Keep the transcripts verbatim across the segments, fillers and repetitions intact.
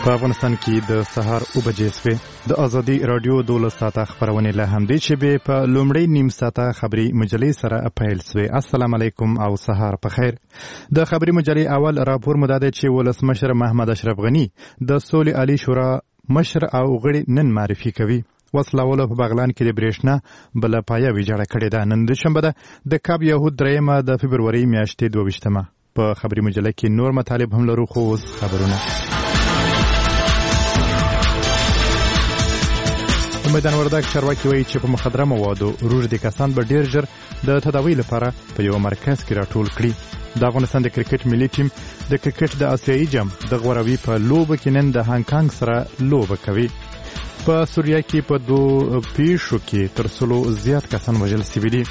په افغانستان کې د سهار اوه بجې سوې. د ازادي رادیو دولس ساعته خبرونه له همدې شبې په لومړی نیم ساعته خبري مجلې سره پیل سوې. السلام علیکم او سهار په خیر. د خبري مجلې اول راپور مداده چې ولسمشر محمد اشرف غنی د سولې عالی شورا مشر او غړي نن معرفي کوي. وسلاوله په بغلان کې د برېښنا بل پایه ویجاړه کړې ده. نن د شنبه ده د کاب یهود درېمه د فبروري میاشتې دوه ویشتمه. په خبري مجلې کې نور مطالب هم لرو خو خبرونه. میدان وردګ چارواکي وایي چې په مخدره موادو روږدي کسان به ډیر ژر د تداوی لپاره په یو مرکز کې راټول کړي. د افغانستان د کرکټ ملي ټیم د کرکټ د آسیایي جام د غوروي په لوبه کې نن د هانګ کانګ سره لوبه کوي. په سوریه کې په دوه پیښو کې تر سلو زیات کسان وژل شوي دي.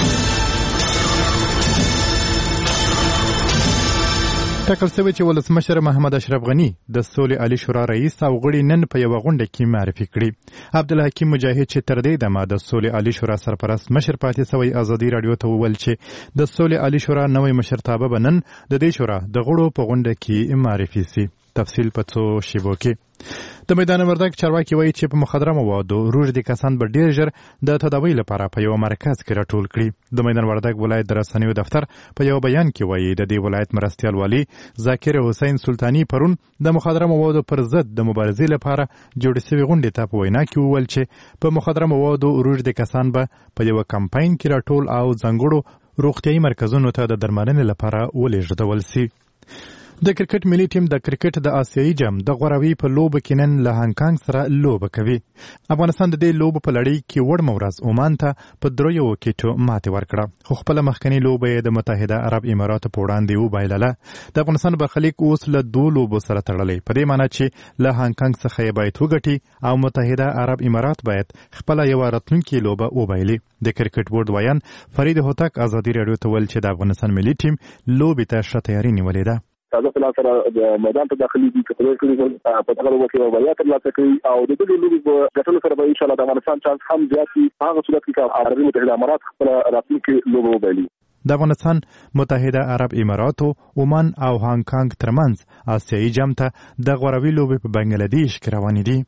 ټاکل شوی چې ولسمشر محمد اشرف غنی د سولې عالی شورا رئیس او غړي نن په یوه غونډه کې معرفي کړي. عبدالحکیم مجاهد چې تر دې دمه د سولې عالی شورا سرپرست مشر پاتې شوی ازادي رادیو ته وویل چې د سولې عالی شورا نوی مشرتابه به نن د دې شورا د غړو په غونډه کې معرفي شي. تفصیل په څو شیبو کې. د میدان وردګ چارواکي وایي چې په مخدره موادو روږدي کسان به ډیر ژر د تداوی لپاره په یو مرکز کې راټول کړي. د میدان وردګ ولایت د رسنیو دفتر په یو بیان کې وایي د دې ولایت مرستیال والي ذاکر حسین سلطانی پرون د مخدره موادو پر ضد د مبارزې لپاره جوړې شوې غونډې ته په وینا کې وویل چې په مخدره موادو روږدي کسان به په یو کمپاین کې راټول او ځانګړو روغتیايي مرکزونو ته د درملنې لپاره ولېږدول شي. د کرکټ ملي ټیم د کرکټ د آسیایي جام د غوروي په لوبه کې نن له هانګ کانګ سره لوبه کوي. افغانستان د دې لوبه په لړۍ کې وړمه ورځ عمان ته په دریو وکټو ماتې ورکړه، خو خپله مخکنۍ لوبه یې د متحده عرب اماراتو په وړاندې وبایلله. د افغانستان برخلیک اوس له دوو لوبو سره تړلی، په دې معنی چې له هانګ کانګ څخه یې باید وګټي او متحده عرب امارات باید خپله یوه راتلونکې لوبه وبایلي. د کرکټ بورډ ویان فرید هوتک ازادي راډیو ته ویل چې د افغانستان ملي ټیم لوبې ته ښه تیاري نیولې ده. تازه پلا سره د میدان ته داخلي دي چې خپل کړي په دغه وخت کې بریا ترلاسه کوي او د دې لوبې په ګټلو سره به ان شاء الله د افغانستان چانس هم زیات وي. هغه صورت کې چې عربي متحده امارات خپل راتلونکي لوبه وبایلي. د افغانستان متحده عرب اماراتو عمان او هانګ کانګ ترمنځ آسیایي جام ته د غوروي لوبې په بنګلادیش کې روانې دي.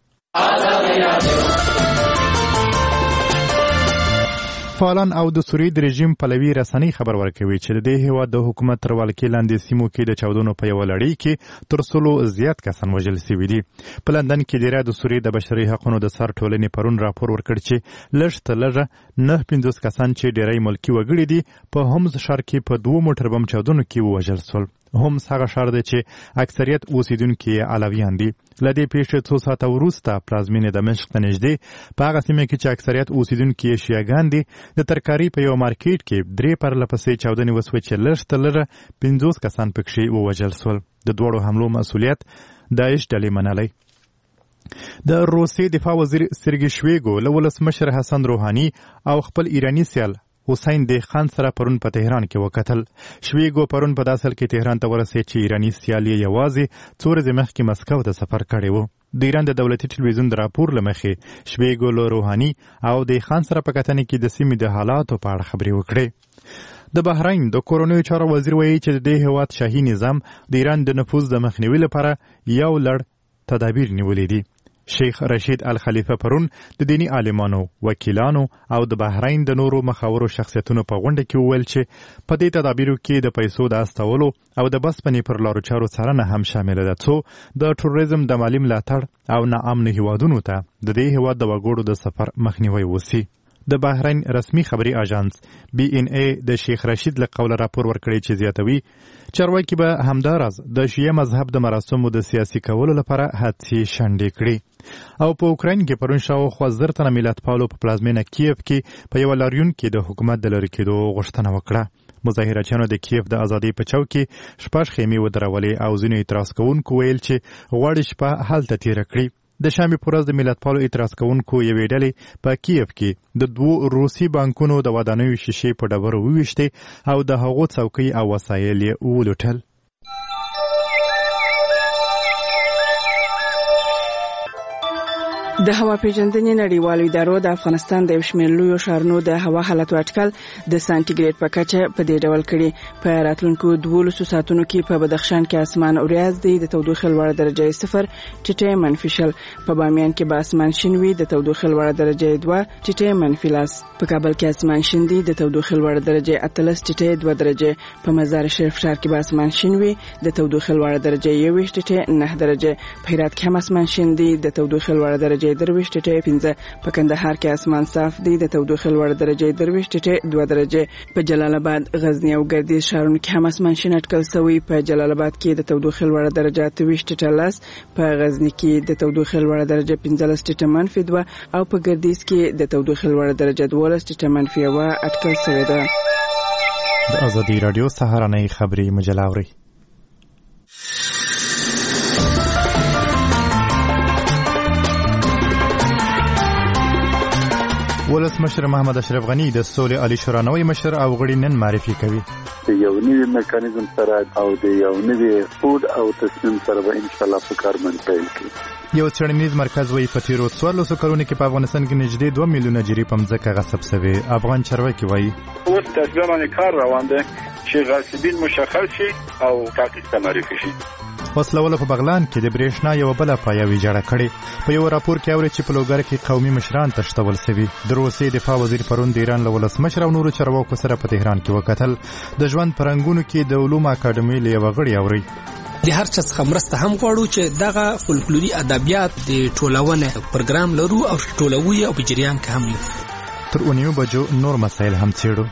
فعالان او د سوریې د رژیم پلوي رسنۍ خبر ورکوي چې د دې هېواد د حکومت تر ولکې لاندې سیمو کې د چاودنو په یوه لړۍ کې تر سلو زیات کسان وژل شوي دي. په لندن کې ډیری د سوریې د بشري حقونو د سر ټولنې پرون راپور ورکړ چې لږ تر لږه نهه پنځوس کسان چې ډیری ملکي وګړي دي په هومز ښار کې په دوو موټر بم چاودنو کې ووژل شول. هومز هغه ښار دی چې اکثریت اوسیدونکي یې علویان دي. له دې پیښې څو ساعته وروسته پلازمینې دمشق ته نږدې په هغه سیمه کې چې اکثریت اوسیدونکي یې شیعګان دي د ترکاري په یو مارکیټ کې درې پرله پسې چاودنې وسوې چې لږ تر لږه پنځوس کسان پکښې ووژل شول. د دواړو حملو مسؤلیت داعش ډلې منلی. د روسیې دفاع وزیر سرګي شویګو له ولسمشر حسن روحاني او خپل ایراني سیال حسین دی خان سره پرون په تهران کې وکتل. شویګو پرون په داسل کې تهران ته ورسېد چې ایراني سیال یې یوازې څو ورځې مخکې مسکو ته سفر کړی و. د ایران د دولتي ټلویزیون د راپور له مخې شویګو له روحاني او دی خان سره په کتنې کې د سیمې د حالاتو په اړه خبرې وکړې. د بحرین د کورونیو چارو وزیر وایي چې د دې هېواد شاهي نظام د ایران د نفوذ د مخنیوي لپاره یو لړ تدابیر نیولې دي. شیخ رشید الخلیفه پرون د دینی عالمانو، وکیلانو او د بحرین د نورو مخاورو شخصیتونو په غونډه کې وویل چې په دې تدابیرو کې د پیسو د استولو او د بسپنې پر لارو چارو څارنه هم شامله ده څو د ټوریزم د مالي ملاتړ او ناامنو هیوادونو ته د دې هیواد د وګړو د سفر مخنیوی وشي. د بحرین رسمي خبري اژانس بی ان ای د شیخ رشید له قوله راپور ورکړی چې زیاتوي چارواکي به همداراز د شیعه مذهب د مراسمو د سیاسي کولو لپاره هڅې شنډې کړي. او په اوکراین کې پرون شاوخوا زر تنه ملتپالو په پلازمینه کیف کې په یوه لاریون کې د حکومت د لرې کېدو غوښتنه وکړه. مظاهرچیانو د کیف د ازادۍ په چوک کې شپږ خیمې ودرولې او ځینو اعتراض کوونکو ویل چې غواړي شپه هلته تېره کړي. د شنبې په ورځ د ملتپالو اعتراض کوونکو یوې ډلې په کیف کې د دوو روسي بانکونو د ودانیو شیشې په ډبرو وویشتې او د هغو څوکۍ او وسایل یې ولوټل. د هوا پیژندنې نړیوالو ادارو د افغانستان د شمېر لویو ښارونو د هوا حالت اټکل د سانتیګریډ په کچه په دې ډول کړي. په راتلونکو دولسو ساعتونو کې په بدخشان کې اسمان اوریاز دی، د تودوخې لوړه درجه صفر ټیټه منفي شل. په بامیان کې به اسمان شین وي، د تودوخې لوړه درجه دوه ټیټه منفي لاس. په کابل کې اسمان شین دی، د تودوخې لوړه درجه اتلس ټیټه دوه درجه. په مزار شریف ښار کې به اسمان شین وي، د تودوخې لوړه درجه یو ټیټه نه درجه. په هرات کې هم اسمان شین دی، د تودوخې لوړه درجه درویش ټیټه پنځه. په کندهار کې اسمان صاف دی، د تودوخې لوړه درجه درویش ټیټه دوه درجه. په جلال آباد، غزنی او ګردیز ښارونو کې هم اسمان شین اټکل شوی. په جلال آباد کې د تودوخې لوړه درجه اتویش ټیټه لس، په غزنی کې د تودوخې لوړه درجه پنځلس ټیټه منفي دوه او په ګردیز کې د تودوخې لوړه درجه دولس ټیټه منفي یو اټکل شوی ده. د ازادي رادیو سهارنۍ خبری مجله اوري. ولسمشر محمد اشرف غنی د سولې عالی شورا نوی مشر او غړي نن معرفي کوي. یو نوی میکانیزم سره او د یو نوی فود او تصمیم سره به ان شاء الله په کار باندې پیل کړي. یو څېړنیز مرکز وایي په تیرو څوارلسو کلونو کې په افغانستان کې نږدې دوه میلیونه جری په مځکه غصب شوی. افغان چارواکي وایي اوس تقریبا کار روان دی چې غاصبین مشخص شي او تحقیق ته معرفي شي. وسلواله په بغلان کې د برېښنا یو بل پایاوي جوړه کړې. په یو راپور کې اوري چې په لوګر کې قومي مشران تشتول شوي. د روسیې دفاع وزیر پرون د ایران له ولسمشر او نورو چارواکو سره په تهران کې وکتل. د ژوند پرنګونو کې د علوم اکاډمي له یو غړي اوري د هر چا څخه مرسته هم غواړو چې دغه فولکلوري ادبیات د ټولونه پروګرام لرو او ټولوي او په جریان کې هم یو. تر اونیو بجو نور مسایل هم څېړو.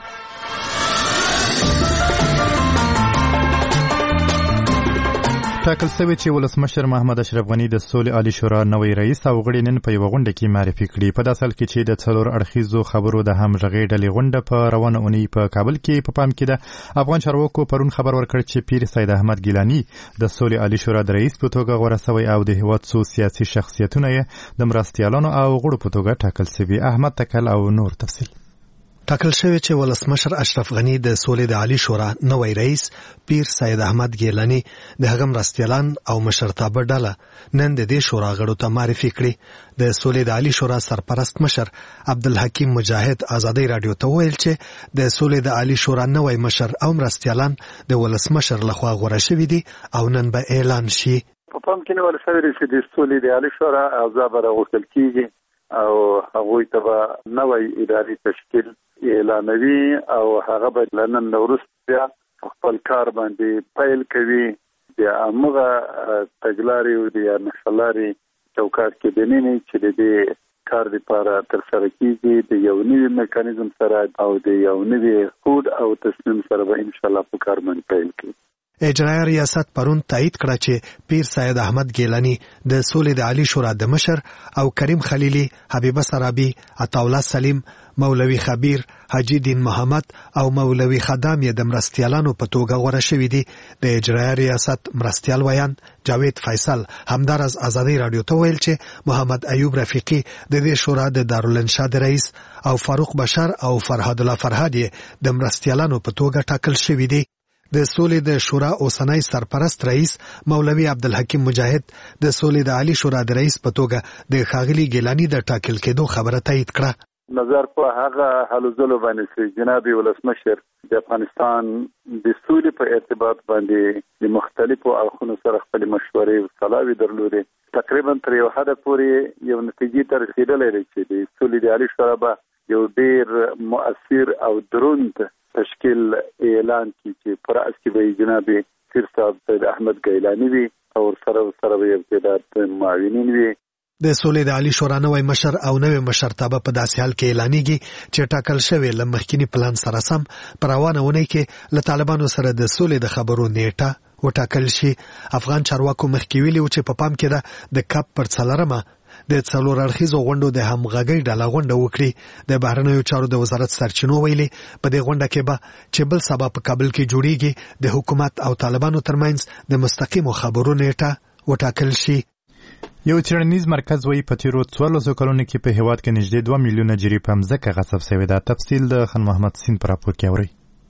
ټاکل شوی چې ولسمشر محمد اشرف غنی د سولې عالی شورا نوی رئیس او غړي نن په یو غونډه کې معرفي کړي. په داسې حال کې چې د څلور اړخیزو خبرو د همغږۍ ډلې غونډه په روانه اونۍ په کابل کې په پام کې ده. افغان چارواکو پرون خبر ورکړ چې پیر سید احمد ګیلانی د سولې عالی شورا د رئیس په توګه غوره شوی او د هیواد څو سیاسي شخصیتونه یې د مرستیالانو او غړو په توګه ټاکل شوي. احمد تکل او نور تفصیل. ټاکل شوی چې ولسمشر اشرف غنی د سولې د عالی شورا نوی رئیس پیر سید احمد ګیلانی د هغه مرستیالان او مشرتابه ډله نن د دې شورا غړو ته معرفي کړي. د سولې د عالی شورا سرپرست مشر عبدالحکیم مجاهد ازادي رادیو ته ویل چې د سولې د عالی شورا نوی مشر او مرستیالان د ولسمشر لخوا غوړه شوي دي او نن به اعلان شي. په پام کې نیول شوی دی چې د سولې د عالی شورا اعضا به راغوښتل کیږي او هغوی ته به نوی اداري تشکیل اعلانوي او هغه به لنن وروسته خپل کار باندې پیل کوي. د هغه تګلارې او د نشلاري چوکاټ کې د نینې چې د دې کار لپاره تر سره کیږي د یو نوی میکانیزم سره او د یو نوی فود او تصمیم سره به ان شاء الله په کار باندې پیل کوي. اجرایه ریاست پرون تایید کړه چې پیر سید احمد ګیلانی د سولې د عالی شورا د مشر او کریم خلیلی، حبیبه سرابی، عطاالله سلیم، مولوی خبیر، حاجی دین محمد او مولوی خدام یې د مرستیالانو په توګه غوره شوي دي. د اجرایه ریاست مرستیال ویان جاوید فیصل همدارز ازادي رادیو ته ویل چې محمد ایوب رفیقی د دې شورا د دارالانشا د رئیس او فاروق بشار او فرهاد الله فرهاد یې د مرستیالانو په توګه ټاکل شوي دي. د سولې د شورا اوسنی سرپرست رئیس مولوی عبدالحکیم مجاهد د سولې د عالی شورا د رئیس په توګه د ښاغلي ګیلانی د ټاکل کېدو خبره تایید کړه. نظر په هغه هلو ځلو باندې چې جناب ولسمشر د افغانستان د سولې په ارتباط باندې د مختلفو اړخونو سره خپل مشورې او صلاوي درلودې. تقریبا تر یو حد پورې یو نتیجې ته رسیدلې ده چې د سولې د عالی شورا به یو ډیر مؤثر او دروند تشکیل اعلان کی چې پر اس کې به جناب پیر صاحب سید احمد ګیلانی وي او سره سره یو تعداد معاونین وي. د سولې د عالی شورا نوی مشر او نوی مشرتابه په داسې حال کې اعلانېږي چې ټاکل شوی له مخکینی پلان سره سم پر روانه ونی کې له طالبانو سره د سولې د خبرو نیټه وټاکل شي. افغان چارواکو مخکې ویلي و چې په پام کې ده د کپ پر څلورمه د څلور اړخیزو غونډو د همغږۍ ډله غونډه وکړي. د بهرنیو چارو د وزارت سرچینو ویلي په دې غونډه کې به چې بل سبا په کابل کې جوړیږي د حکومت او طالبانو ترمنځ د مستقیمو خبرو نیټه وټاکل شي. یو څېړنیز مرکز وایي په تیرو څوارلسو کلونو کې په هیواد کې نږدې دوه میلیونه جری په مځکه غصب شوې ده. تفصیل د خان محمد سین په راپور کې اوري.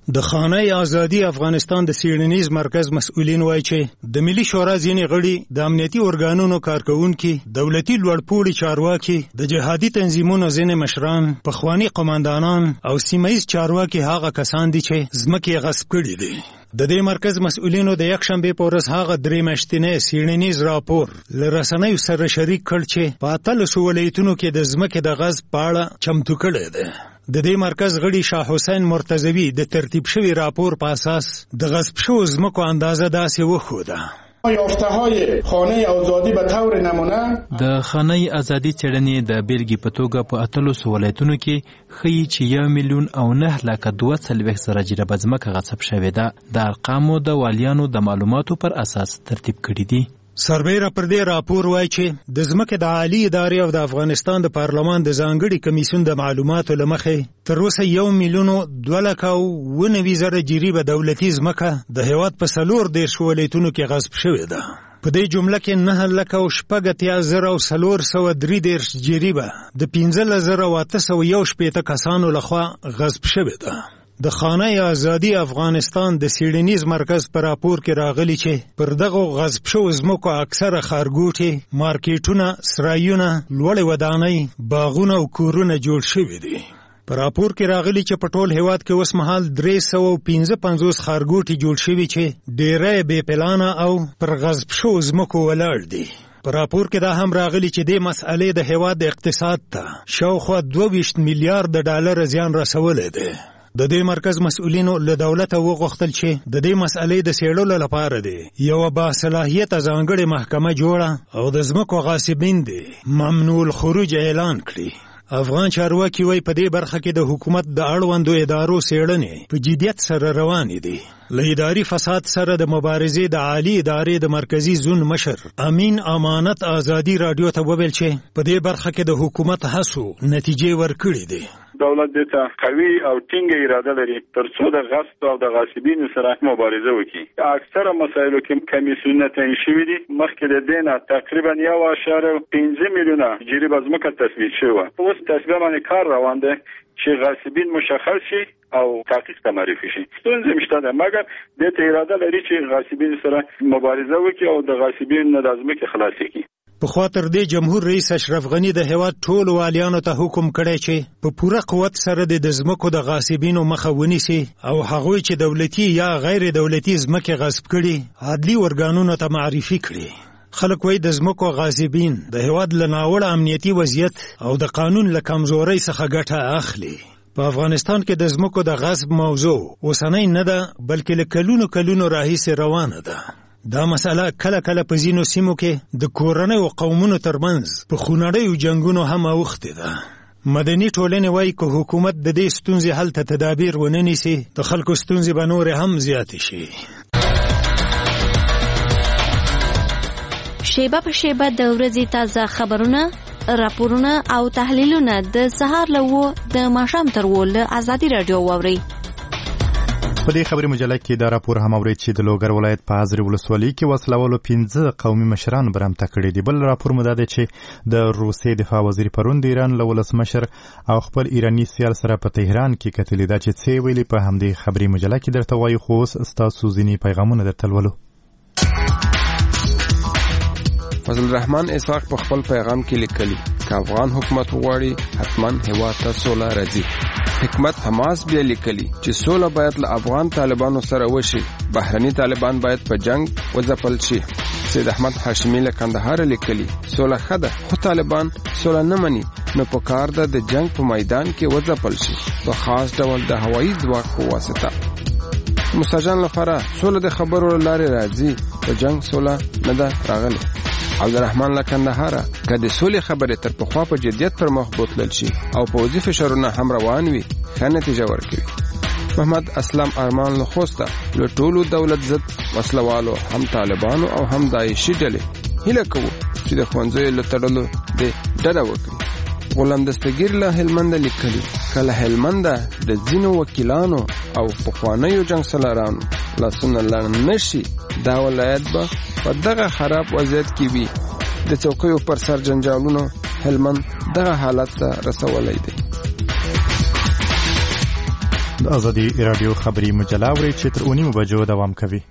د خانه آزادی افغانستان د سیړنیز مرکز مسؤلین وایي چې د ملي شورا ځینې غړي د امنیتي ارګانونو کارکونکي دولتي لوړپوړي چارواکي د جهادي تنظیمونو ځینې مشران پخوانی قماندانان او سیمایي چارواکي هغه کسان دي چې ځمکې غصب کړي دي. د دې مرکز مسؤلینو د یکشنبه په ورځ هغه درې میاشتنی سیړنیز راپور له رسنیو سره شریک کړ چې په اتلسو ولایتونو کې د ځمکې د غصب په اړه چمتو کړی دی. د دې مرکز غړي شاه حسین مرتضوی د ترتیب شوی راپور په اساس د غصب شوو ځمکو اندازه داسې وښوده. یافته‌های خانه آزادی به طور نمونه د خانه آزادی چړنې د بیلګې په توګه په اتلسو ولایتونو کې ښیي چې یو میلیون او نه لکه دوه څلوېښت زره جریبه ځمکه غصب شوې ده. د ارقامو د والیانو د معلوماتو پر اساس ترتیب کړي دي. سربیره پر دې راپور وایي چې د ځمکې د عالی ادارې او د افغانستان د پارلمان د ځانګړي کمیسیون د معلوماتو له مخې تر اوسه یو میلیون دوه لکه او اووه نوي زره جریبه دولتي ځمکه د هېواد په څلور دېرش ولایتونو کې غصب شوې ده. په دې جمله کې نه لکه او شپږ اتیا زره او څلور سوه درې دېرش جریبه د پنځلس زره او اته سوه یو شپېته کسانو لخوا غصب شوې ده. د خانه آزادی افغانستان د سیړنیز مرکز پر راپور کې راغلی چې پر دغه غصب شوو ځمکو اکثره ښارګوټي، مارکیټونه، سرایونه، لوړې ودانۍ، باغونه او کورونه جوړ شوي دي. په راپور کې راغلی چې په ټول هیواد کې اوس مهال درې سوه پنځه پنځوس ښارګوټي جوړ شوي چې ډیری بې پلانه او پر غصب شوو ځمکو ولاړ دي. په راپور کې دا هم راغلی چې دې مسئلې د هیواد د اقتصاد ته شاوخوا دوه ویشت میلیارډ ډالر زیان رسولی دی. د دې مرکز مسؤلینو له دولته وغوښتل چې د دې مسئلې د څېړلو لپاره دی یوه باصلاحیته ځانګړې محکمه جوړه او د ځمکو غاصبین دی ممنوع الخروج اعلان کړي. افغان چارواکي وایي په دې برخه کې د حکومت د اړوندو ادارو څېړنې په جدیت سره روانې دي. له اداري فساد سره د مبارزې د عالی ادارې د مرکزي زون مشر امین امانت آزادي راډیو ته وویل چې په دې برخه کې د حکومت هڅو نتیجې ورکړې دي. دولت د ته قوي او ټینګه اراده لري ترڅو د غصب او د غاصبینو سره مبارزه وکړي. اکثره مسایلو کې کمیسیونونه تعیین شوي دي. مخکې د دې نه تقریبا یو اعشاریه پنځه میلیونه جریبه ځمکه تثبیت شوه. اوس تصویب باندې کار روان دی چې غاصبین مشخص شي او تحقیق ته معرفي شي. ستونزې مشته ده مګر د ته اراده لري چې غاصبین سره مبارزه وکړي او د غاصبین نه د ځمکې خلاص کړي. په خاطر دې جمهور رئیس اشرف غنی د هیواد ټولو والیانو ته حکم کړی چې په پوره قوت سره د ځمکو د غاصبینو مخه ونیسي او هغوی چې دولتي یا غیر دولتي ځمکې غصب کړي عدلي ارګانونو ته معرفي کړي. خلک وایي د ځمکو غاصبین د هیواد له ناوړه امنیتي وضعیت او د قانون له کمزورۍ څخه ګټه اخلي. په افغانستان کې د ځمکو د غصب موضوع اوسنۍ نه ده بلکې له کلونو کلونو راهیسې روانه ده. دا مسئله کله کله په ځینو سیمو کې د کورنیو قومونو ترمنځ په خونړیو جنګونو هم اوښتې ده. مدني ټولنې وایي که حکومت د دې ستونزې حل ته تدابیر ونه نیسي د خلکو ستونزې به نورې هم زیاتې شي. شیبه په شیبه د ورځې تازه خبرونه، راپورونه او تحلیلونه د سهار له اوه د ماښام تر اوه له ازادي راډیو واورئ. په دې خبري مجله کې دا راپور هم اورید چې د لوګر ولایت په حضري ولسوالۍ کې وسلوالو پنځه قومي مشران برمته کړي دي. بل راپور مو دا دی چې د روسیې دفاع وزیر پرون د ایران له ولسمشر او خپل ایراني سیال سره په تهران کې کتلي. دا چې څه ویلي په همدې خبري مجله کې درته وایو، خو اوس ستاسو ځینې پیغامونه درته لولو. فضل الرحمن اسحاق په خپل پیغام کې لیکلي که افغان حکومت وغواړي حتما هیواد ته سوله راځي. حکمت حماس بیا لیکلي چې سوله باید له افغان طالبانو سره وشي، بهرني طالبان باید په جنگ وځپل شي. سید احمد هاشمي له کندهار لیکلي سوله ښه ده خو طالبان سوله نه مني نو په کار ده د جنگ په میدان کې وځپل شي په خاص ډول د هوایي ځواک په واسطه. مساجان لپاره سوله د خبرو لارې راځي، په جنگ سوله نه ده راغلي. عبدالرحمن له کندهاره که د سولې خبرې تر پخوا په جدیت پر مخ بوتلل شي او پوځي فشارونه هم روان وي ښه نتیجه ورکوي. محمد اسلام ارمان له خوسته له ټولو دولت ضد وسلوالو هم طالبانو او هم داعشي ډلې هیله کوو چې د ښوونځیو له تړلو د ډډه وکړي. غلام دستګیر له هلمند لیکلي که له هلمنده د ځینو وکیلانو او پخوانیو جنګ سالارانو لاسونه لړن نشي دا ولایت به په دغه خراب وضعیت کې وي. د چوکیو پر سر جنجالونو هلمند دغه حالت ته رسولی دی. د ازادي رادیو خبري مجله اورئ چې تر اونیمو بجو دوام کوي.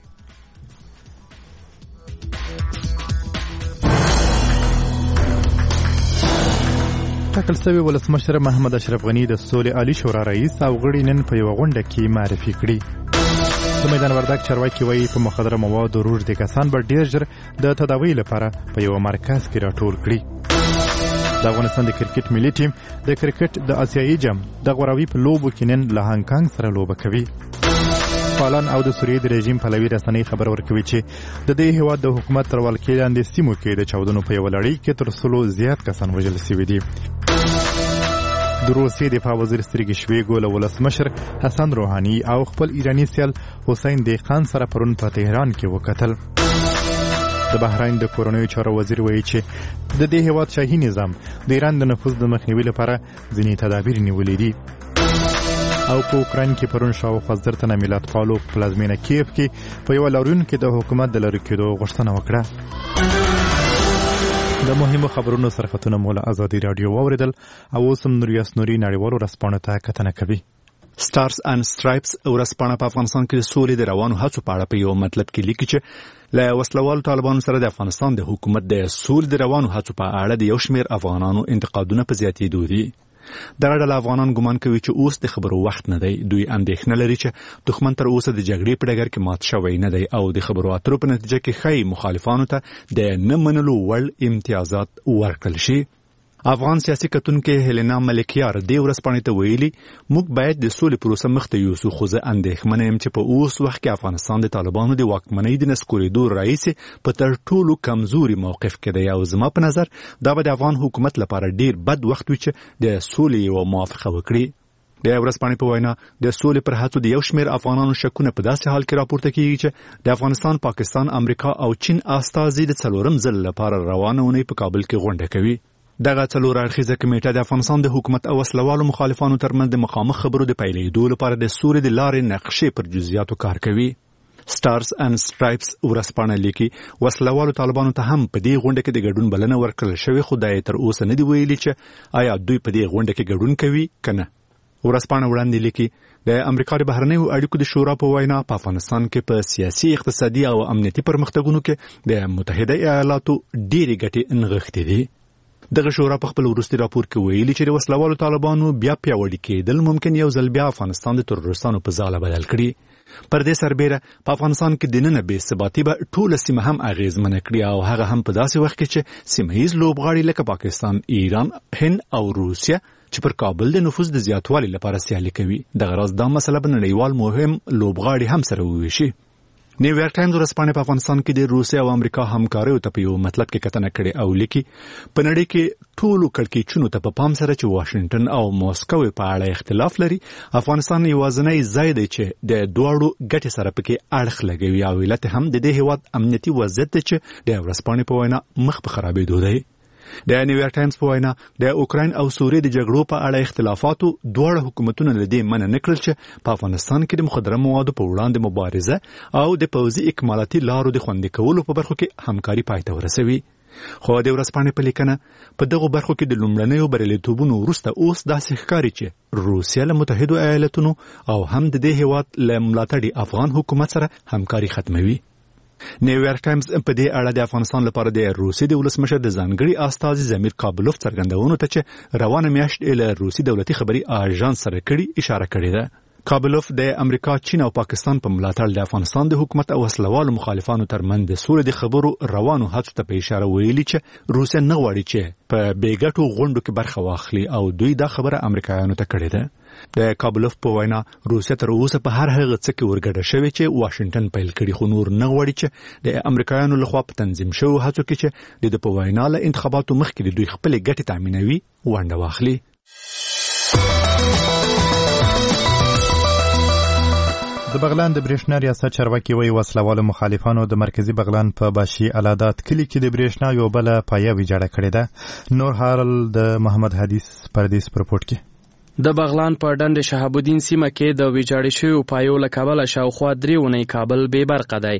ټاکل شوی ولسمشر محمد اشرف غني د سولې عالی شورا رئیس او غړي نن په یوه غونډه کې معرفي کړي. د میدان وردګ چارواکي وایي په مخدره موادو روږدي کسان به ډېر ژر د تداوی لپاره په یوه مرکز کې راټول کړي. د افغانستان د کرکټ ملي ټیم د کرکټ د آسیایي جام د غوراوي په لوبو کې نن له هانګ سره لوبه کوي. فعالان او د سوریې د رژیم پلوي رسنۍ خبر ورکوي چې د دې هېواد د حکومت تر ولکې لاندې سیمو کې د چاودنو په یوه لړۍ کې تر سلو زیات کسان وژل شوي دي. د روسیې دفاع وزیر سترګې شویګو له ولسمشر حسن روحاني او خپل ایراني سیال حسین دیقان سره پرون په تهران کې وکتل. د بحرین د کورنیو چارو وزیر وایي چې د دې هېواد شاهي نظام د ایران د نفوذ د مخنیوي لپاره ځینې تدابیر نیولې دي. او په اوکراین کې پرون شاوخوا زر تنه ملت پالو په پلازمینه کیف کې په یوه لاریون کې د حکومت د لرې کېدو غوښتنه وکړه. د مهمو خبرونو سرختونه مو له ازادي راډیو واورېدل او اوس هم نوریاس نوري نړیوالو ورځپاڼو ته کتنه کوي. سټارز اند سټرایپس ورځپاڼه په افغانستان کې د سولې د روانو هڅو په اړه په یو مطلب کې لیکي چې له وسلوالو طالبانو سره د افغانستان د حکومت د سولې د روانو هڅو په اړه د یو شمېر افغانانو انتقادونه په زیاتېدو دي. دغه ډله افغانان ګمان کوي چې اوس د خبرو وخت نه دی. دوی اندېښنه لري چې دښمن تر اوسه د جګړې په ډګر کې مات شوی نه دی او د خبرو اترو په نتیجه کې ښایي مخالفانو ته د نه منلو وړ امتیازات ورکړل شي. افغان سیاسي کتونکې هلینا ملکیار دې ورځپاڼې ته ویلي موږ باید د سولې پروسه مخته یوسو خو زه اندېښمنه یم چې په اوس وخت کې افغانستان د طالبانو د واکمنۍ د نسکورېدو راهیسې په تر ټولو کمزوري موقف کې دی او زما په نظر دا به د افغان حکومت لپاره ډیر بد وخت وي چې د سولې یوه موافقه وکړي. د ورځپاڼې په وینا د سولې پر هڅو د یو شمېر افغانانو شکونه په داسې حال کې راپورته کیږي چې د افغانستان، پاکستان، امریکا او چین استازي د څلورم ځل لپاره روانه اونۍ په کابل کې غونډه کوي. دغه څلور اړخیزه کمیټه د افغانستان د حکومت او وسلوالو مخالفانو ترمنځ د مخامخ خبرو د پیلېدو لپاره د سولې د لارې نقشې پر جزئیاتو کار کوي. سټارز اند سټرایپس ورځپاڼه لیکي وسلوالو طالبانو ته هم په دې غونډه کې د ګډون بلنه ورکړل شوې خو دا یې تر اوسه نه دي ویلي چې آیا دوی په دې غونډه کې ګډون کوي که نه. ورځپاڼه وړاندې لیکي د امریکا د بهرنیو اړیکو د شورا په وینا په افغانستان کې په سیاسي، اقتصادي او امنیتي پرمختګونو کې د متحده ایالاتو ډېرې ګټې نغښتې دي. دغه شورا په خپل وروستي راپور کې ویلي چې د وسلوالو طالبانو بیا پیاوړي کېدل ممکن یو ځل بیا افغانستان د تروریستانو په ځاله بدل کړي. پر دې سربیره په افغانستان کې دننه بې ثباتي به ټوله سیمه هم اغېزمنه کړي او هغه هم په داسې وخت کې چې سیمه ییز لوبغاړي لکه پاکستان، ایران، هند او روسیه چې پر کابل د نفوذ د زیاتوالي لپاره سیالي کوي. دغه راز دا مسله به نړیوال مهم لوبغاړي هم سره وویشي. نیویارک ټایمز ورځپاڼه په افغانستان کې د روسیې او امریکا همکاریو ته په یو مطلب کې کتنه کړې او لیکي په نړۍ کې ټولو کړکېچونو ته په پام سره چې واشنګټن او موسکو په اړه اختلاف لري، افغانستان یوازینی ځای دی چې د دواړو ګټې سره پکې اړخ لګوي او علت هم د دې هېواد امنیتي وضعیت دی چې د ورځپاڼې په وینا مخ په خرابېدو دی. د نیویارک ټایمز په وینا د اوکراین او سوریې د جګړو په اړه اختلافاتو دواړه حکومتونه له دې منع نه کړل چې په افغانستان کې د مخدره موادو په وړاندې مبارزه او د پوځي اکمالاتي لارو د خوندي کولو په برخو کې همکاري پای ته ورسوي. خو د ورځپاڼې په لیکنه په دغو برخو کې د لومړنیو بریالیتوبونو وروسته اوس داسې ښکاري چې روسیه له متحدو ایالتونو او هم د دې هېواد له ملاتړي افغان حکومت سره همکاري ختموي. نیویارک ټایمز په دې اړه د افغانستان لپاره د روسیې د ولسمشر د ځانګړي استازي زمیر کابلوف څرګندونو ته چې روانه میاشت له روسي دولتي خبري اژانس سره کړي اشاره کړې ده. کابلوف د امریکا، چین او پاکستان په ملاتړ د افغانستان د حکومت او وسلوالو مخالفانو ترمنځ د سولې د خبرو روانو هڅو ته په اشاره ویلي چې روسیه نه غواړي چې په بېګټو غونډو کې برخه واخلي او دوی دا خبره امریکایانو ته کړې ده. د کابلوف په وینا روسیه تر اوسه په هر هغه څه کې ورګډه شوې چې واشنګټن پیل کړي خو نور نه غواړي چې د امریکایانو لخوا په تنظیم شوو هڅو کې چې د په وینا له انتخاباتو مخکې دوی خپلې ګټې تامینوي ونډه واخلي. د بغلان د برېښنا ریاست چارواکي وایي وسلوالو مخالفانو د مرکزي بغلان په باشي علادات کلي کې د برېښنا یو بله پایه ویجاړه کړې ده. نور حال د محمد حدیث پردیس په رپورټ کې. د بغلان په ډنډ شهاب الدین سیمه کې د ویجاړې شویو پایو له کبله شاوخوا درې اونۍ کابل بې برقه دی.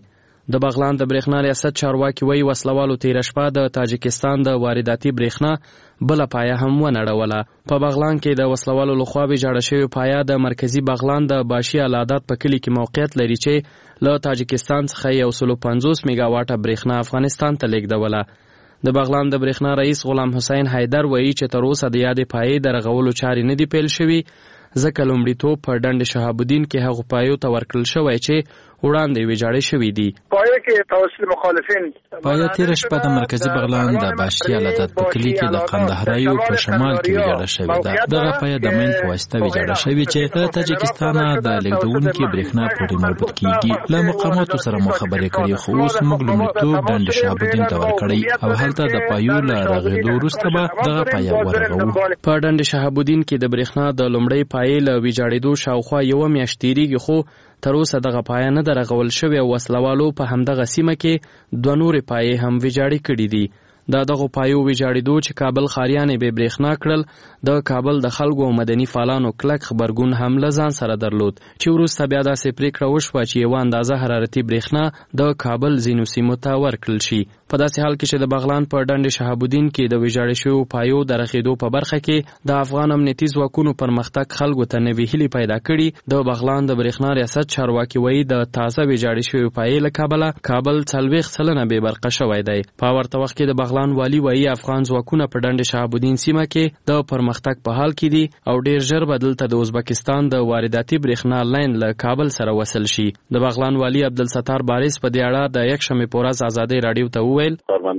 د بغلان د برېښنا ریاست چارواکي وایي وسلوالو تېره شپه د تاجکستان د وارداتي برېښنا بله پایه هم ونړوله. په بغلان کې د وسلوالو لخوا ویجاړه شوې پایه د مرکزي بغلان د باشي العادات په کلي کې موقعیت لري چې له تاجکستان څخه یو سل پنځوس میگا واټه برېښنا افغانستان ته لیږدوله. د بغلان د برېښنا رئیس غلام حسین حیدر وایي چې تر اوسه د یادې پایې د رغولو چارې نه دي پیل شوي، ځکه لومړیتوب په ډنډ شهاب الدین کې هغو پایو ته ورکړل شوی چې وړاندې ویجاړې شوې دي. پایه کې توسل مخالفین پایه تېره شپه د مرکزي بغلان د باشي العادات په کلي کې د قندهارایو په شمال کې ویجاړه شوې ده. دغه پایه د مین په واسطه ویجاړه شوې چې د تاجکستان د لیږدونکي برېښنا پورې مربوط کیږي. له مقاماتو سره مو خبرې کړې، خو اوس موږ لومړیتوب ډنډ شهاب الدین ته ورکړی او هلته د پایو له رغېدو وروسته به دغه پایه ورغوو. په ډنډ شهاب الدین کې د برېښنا د لومړۍ پایې له ویجاړېدو شاوخوا یوه میاشت تېرېږي، خو تر اوسه دغه پایه نه ده رغول شوې او وسلوالو په همدغه سیمه کې دوه نورې پایې هم ویجاړې کړي دي. د دغو پایو ویجاړېدو چې کابل ښاریان یې بې برېښنا کړل، د کابل د خلکو او مدني فعالانو کلک غبرګون هم له ځان سره درلود، چې وروسته بیا داسې پرېکړه وشوه چې یوه اندازه حرارتي برېښنا د کابل ځینو سیمو ته ورکړل شي. په داسې حال کې چې د بغلان په ډنډ شهاب الدین کې د ویجاړې شویو پایو د رغېدو په برخه کې د افغان امنیتي ځواکونو پرمختګ خلکو ته نوې هیلې پیدا کړي. د بغلان د برېښنا ریاست چارواکي وایي د تازه ویجاړې شویو پایې له کبله کابل څلوېښت سلنه بې برقه شوی دی. په ورته وخت کې د بغلان والي وایي افغان ځواکونه په ډنډ شهاب الدین سیمه کې د پرمختګ په حال کې دي او ډېر ژر به دلته د ازبکستان د وارداتي برېښنا لاین له کابل سره وصل شي. د بغلان والي عبدالستار بارس په دې اړه د یکشنبې په ورځ ازادۍ راډیو ته وویل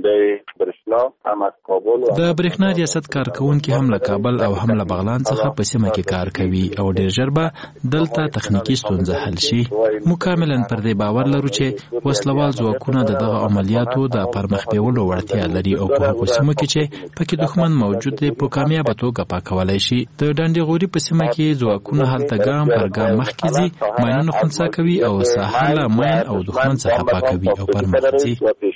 د برېښنا ریاست کارکونکي هم له کابل او هم له بغلان څخه په سیمه کې کار کوي او ډېر ژر به دلته تخنیکي ستونزه حل شي. موږ کاملا پر دې باور لرو چې وسلوال ځواکونه د دغه عملیاتو د پرمخ بیولو وړتیا لري او په هغو سیمو کې چې پکې دښمن موجود دی په کامیابه توګه پاکولی شي. د ډنډې غوري په سیمه کې ځواکونه هلته ګام پر ګام مخکې ځي، ماینونه خنثی کوي او ساحه له ماین او دښمن څخه پاکوي او پرمخ ځي.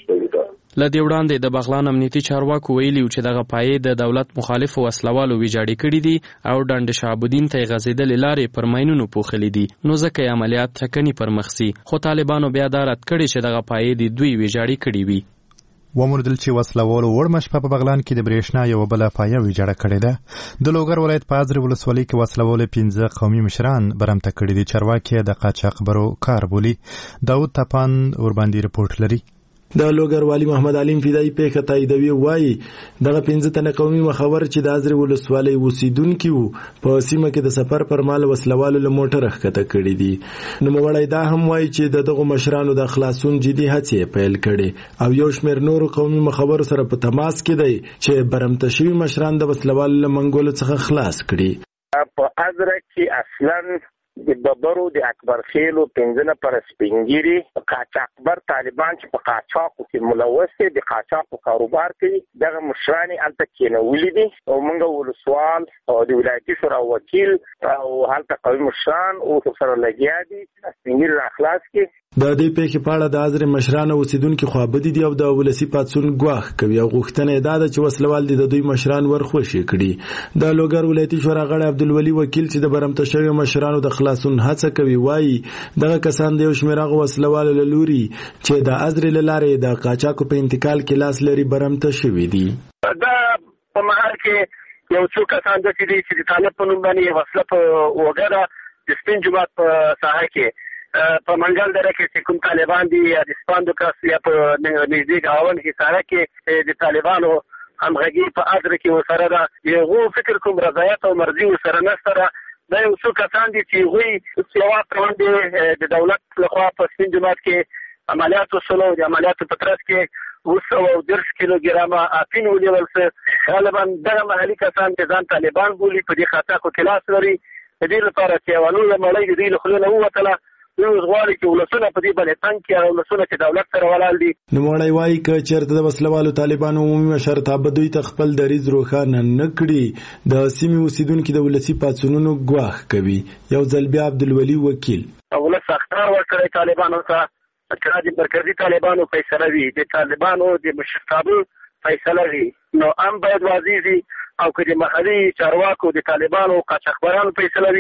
له دې وړاندې د بغلان امنیتي چارواکو ویلي و چې دغه پایې د دولت مخالفو وسلوالو ویجاړې کړي دي او ډنډ شهاب الدین ته یې غځېدلې لارې پر ماینونو پوښلي دي، نو ځکه یې عملیات ټکني پر مخ ځي. خو طالبانو بیا دا رد کړي چې دغه پایې د دوی ویجاړې کړي وي. وموندل چې وسلوالو وړمه شپه په بغلان کې د برېښنا یوه بله پایه ویجاړه کړې ده. د لوګر ولایت په ازرې ولسوالۍ کې وسلوالو پنځه قومي مشران برمته کړي دي. چارواکي د قاچاقبرو کار بولي. داود تپان ورباندې رپورټ لري. د لوګر والي محمد علیم فدایي پیښه تاییدوي، وایي دغه پنځه تنه قومي مخور چې د ازرې ولسوالۍ اوسیدونکي وو په سیمه کې د سفر پر مهال وسلوالو له موټره ښکته کړي دي. نوموړی دا هم وایي چې د دغو مشرانو د خلاصون جدي هڅې پیل کړي او یو شمېر نورو قومي مخورو سره په تماس کې دی چې برمته شوي مشران د وسلوالو له منګولو څخه خلاص کړي. په ازرې کې اصلا د ببرو د اکبر خیلو پنځه نفر سپینګیري قاچاقبر طالبان چې په قاچاقو کې ملوث دي، د قاچاقو کاروبار کوي، دغه مشران هلته کېنولي دي او موږ ولسوال او د ولایتي شورا وکیل او هلته قومي مشران او سره لګیا دي سپینګیري را خلاص کړي. د دې پیښې په اړه د ازرې مشران او اوسیدونکي خوابدي دي او د ولسي پاڅون ګواښ کوي او غوښتنه یې دا ده چې وسلوال دي د دوی مشران ورخوشي کړي. د لوګر ولایتي شورا غړی عبدالولي وکیل چې د برمته شویو مشرانو د خلاصون هڅه کوي، وایي دغه کسان د یو شمېر هغو وسلوالو له لوري چې د ازرې له لارې د قاچاقو په انتقال کې لاس لري برمته شوي دي. دا په مهال کې یو څو کسان داسې دي چې د طالب په نوم باندې وسله په اوږه ده د سپین جومات په ساحه کې په منګل دره کې چې کوم طالبان دي یا د سپاندو کس یا په نږدې ګاونډ حصاره کې د طالبانو همغږي په ازرې کې ورسره ده. یو فکر کوم رضایت او مرضي ورسره نشته ده. دا یو څو کسان دي چې هغوی سیوات باندې د دولت لخوا په سپین جومات کې عملیات وشول او د عملیاتو په ترڅ کې اوه سوه او دېرش کیلو ګرامه اپین ونیول څه. غالبا دغه محلي کسان چې ځان طالبان بولي په دې قاچاقو کې لاس لري. د دې لپاره چې یوه لویه مړۍ د دوی له خولې نه ووتله، دوی غواړي چې ولسونه په دې باندې تنګ کړي او ولسونه چې دولت سره ولاړ دي. نوموړی وایي که چېرته د وسلوالو طالبانو عمومي مشرتابه دوی ته خپل دریځ روښانه نه کړي، د سیمې اوسیدونکي د ولسي پاڅونونو ګواښ کوي. یو ځل بیا عبدالولي وکیل ولس اختیار ورکړی طالبانو ته چې د مرکزي طالبانو فیصله وي، د طالبانو د مشرتابه فیصله وي، نو هم باید واضح وي او که د محلي چارواکو د طالبانو قاچاقبرانو فیصله وي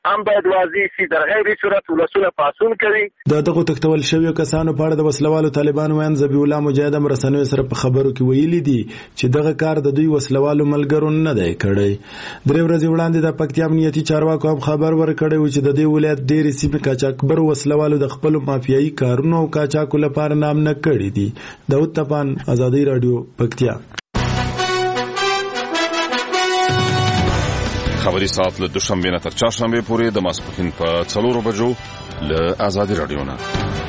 هم باید واضح شي در غیر صورت ولسونه پاسون کوي. د دغه تختول شویو کسانو په اړه د وسلوالو طالبانو وین ذبیح الله مجاهد مرسنوي سره په خبرو کې ویلي دي چې دغه کار د دوی وسلوالو ملګرو نه دی کړی. درې ورځې وړاندې د پکتیا امنیتي چارواکو هم خبر ورکړی و چې د دې ولایت ډېرې سیمې قاچاقبر وسلوالو د خپل مافیایي کارونو او قاچاقو لپاره نامنه کړي دي. داود طپان، آزادی رادیو، پکتیا. خبری ساعت له دوشنبه نه تر چهارشنبه پورې د ماسپښین په څلورو بجو له آزادی رادیو نه.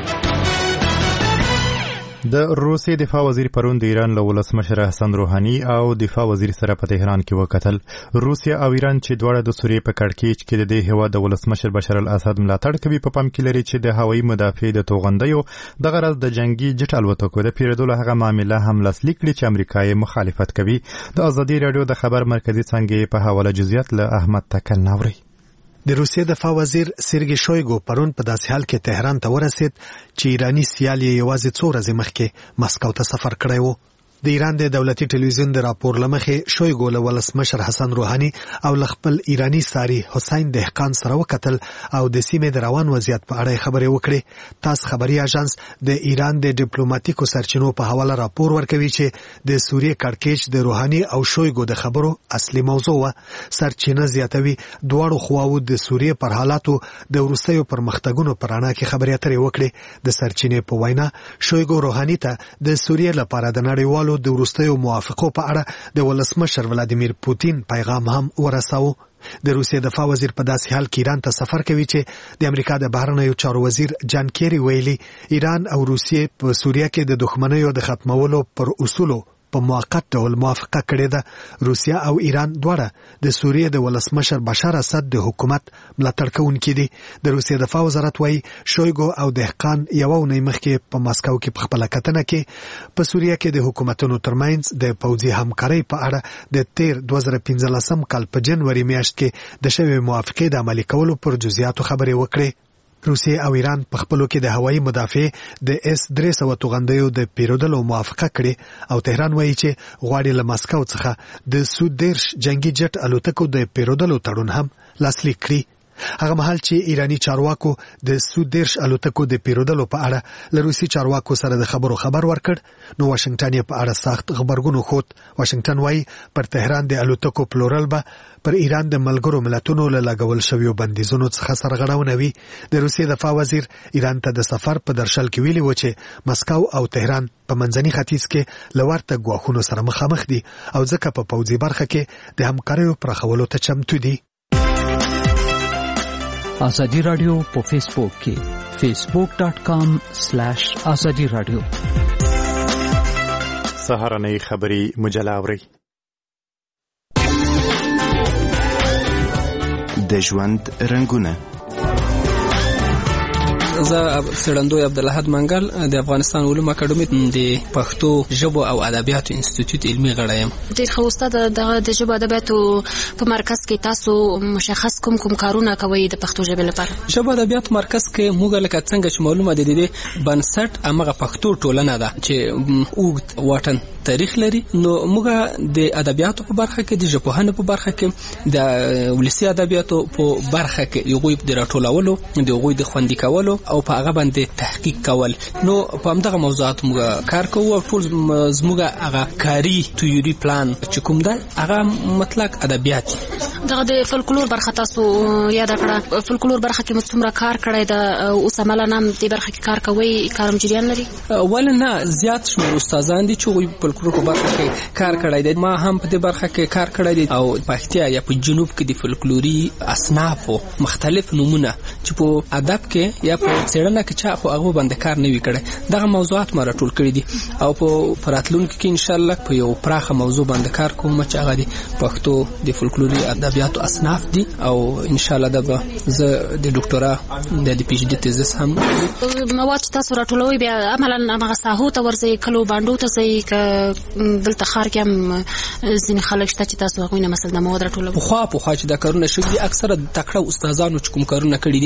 د روسیې دفاع وزیر پرون د ایران له ولسمشر حسن روحاني او دفاع وزیر سره په تهران کې وکتل. روسیا او ایران چې دواړه د سوریې په کړکېچ کې د دې هیواد د ولسمشر بشار الاسد ملاتړ کوي په پام کې لري چې د هوایي مدافع د توغندیو د غرض د جنگي جټ الوتکو د پیرودلو هغه معامله هم لاسلیک کړي چې امریکا یې مخالفت کوي. د آزادي رادیو د خبر مرکزی څنګه په حواله جزئیات له احمد تکل ناوري. د روسیې دفاع وزیر سرګي شویګو پرون په داسې حال کې تهران ته ورسید چې ایرانی سیال یې یوازې څو ورځې مخکې مسکو ته سفر کړی و. د ایران د دولتي ټلویزیون د راپور لمخې شویګو له ولسمشر حسن روحاني او خپل ایرانی ساری حسین دهقان سره وکتل او د سیمې د روان وضعیت په اړه خبرې وکړې. تاس خبري اژانس د ایران د ډیپلوماټیکو سرچینو په حواله راپور ورکوي چې د سوریې کړکېچ د روحاني او شویګو د خبرو اصلي موضوع و. سرچینه زیاتوي دواړو خواو د سوریې پر حالاتو د وروستیو پرمختګونو پر اړه کې خبرې اترې وکړې. د سرچینې په وینا شویګو روحاني ته د سوریې لپاره د نړیوالو د وروستیو موافقو په اړه د ولسمشر ولادیمیر پوتین پیغام هم ورساوه. د روسیې دفاع وزیر په داسې حال کې ایران ته سفر کوي چې د امریکا د بهرنیو چارو وزیر جان کیری ویلي ایران او روسیې په سوریه کې د دښمنیو د ختمولو پر اصولو په موقت ډول موافقه کړې ده. روسیا او ایران دواړه د سوریې د ولسمشر بشار اسد د حکومت ملاتړ کوونکي دي. د روسیې دفاع وزارت وايي شویګو او دهقان یو اونۍ مخکې په مسکو کې په خپل کتنه کې په سوریه کې د حکومتونو ترمنځ د پوځي همکارۍ په اړه د تیر دوه زره پنځلسم کال په جنوري میاشت کې د شوې موافقې د عملي کولو پر جزئیاتو خبرې وکړې. روسیې او ایران په خپلو کې د هوایي مدافع د اس درې سوه توغندیو د پیرودلو موافقه کړې او تهران وایي چې غواړي له مسکو څخه د سو دیرش جنگي جټ الوتکو د پیرودلو تړون هم لاسلیک کړي. هغه مهال چې ایرانی چارواکو د سو دیرش الوتکو د پیرودلو په اړه له روسي چارواکو سره د خبرو خبر ورکړ نو واشنگټن یې په اړه سخت خبرګون خوت. واشنگټن وايي پر تهران د الوتکو پلورل به پر ایران د ملګرو ملتونو له لګول شویو بندیزونو څخه سرغړونه وي. د روسیې دفاع وزیر ایران ته د سفر په درشل کې ویلي و چې مسکو او تهران په منځني ختیځ کې له ورته ګواښونو سره مخامخ دي او ځکه په پوځي برخه کې د همکاریو پراخولو ته چمتو دي. آزادی رادیو په فیسبوک کې فیسبوک ډاٹ کام سلیش آزادی رادیو. سهارنۍ خبری مجله اوري. د ژوند رنگونه. زه سړندوی عبدالحد منګل د افغانستان علوم اکاډمي د پښتو ژبو او ادبیاتو انسټیټیوټ علمي غړی یم. ډېر ښه استاد، دغه د ژبو ادبیاتو په مرکز کې تاسو مشخص کوم کوم کارونه کوئ د پښتو ژبې لپاره؟ ژبو ادبیاتو مرکز کې موږ لکه څنګه چې معلومه ده د دې بنسټ همغه پښتو ټولنه ده چې اوږد واټن تاریخ لري. نو موږ د ادبیاتو په برخه کې، د ژبپوهنې په برخه کې، د ولسي ادبیاتو په برخه کې هغوی د راټولولو، د هغوی د خوندي کولو او په هغه باندې تحقیق کول. نو په همدغه موضوعات موږ کار کوو او ټول زموږ هغه کاري تیوري پلان چې کوم ده هغه مطلق ادبیات. دغه د فولکلور برخه تاسو یاد کړه، فولکلور برخه کې څومره کار کړی ده او اوس عملاً هم دې برخه کې کار کوي؟ کارم جریان لري؟ ولې نه، زیات شمېر استادان دي چې هغوی فولکلور په برخه کې کار کړی دی. ما هم په دې برخه کې کار کړی دی او پښتیا یا په جنوب کې د فولکلوري اصنافو مختلف نمونه چې په ادب کې یا په څېړنه کې چا خو هغه باندې کار نه وي کړی، دغه موضوعات ما راټول کړي دي او په راتلونکي کې انشاءالله په یو پراخه موضوع باندې کار کوم چې هغه د پښتو د فولکلوري ادبیاتو اصناف دي او انشاءالله دا به زه د ډاکټرا د پی ایچ ډي تیزس هم مواد چې تاسو راټولوي بیا عملاً هغه ساحو ته ورځي، کلو باندو ته ځي، که دلته ښار کې هم ځینې خلک شته چې تاسو هغوی نه مثلا د مواد راټولوي؟ پخوا پخوا چې دا کارونه شوي دي اکثره د تکړه استادانو چې کوم کارونه کړي دي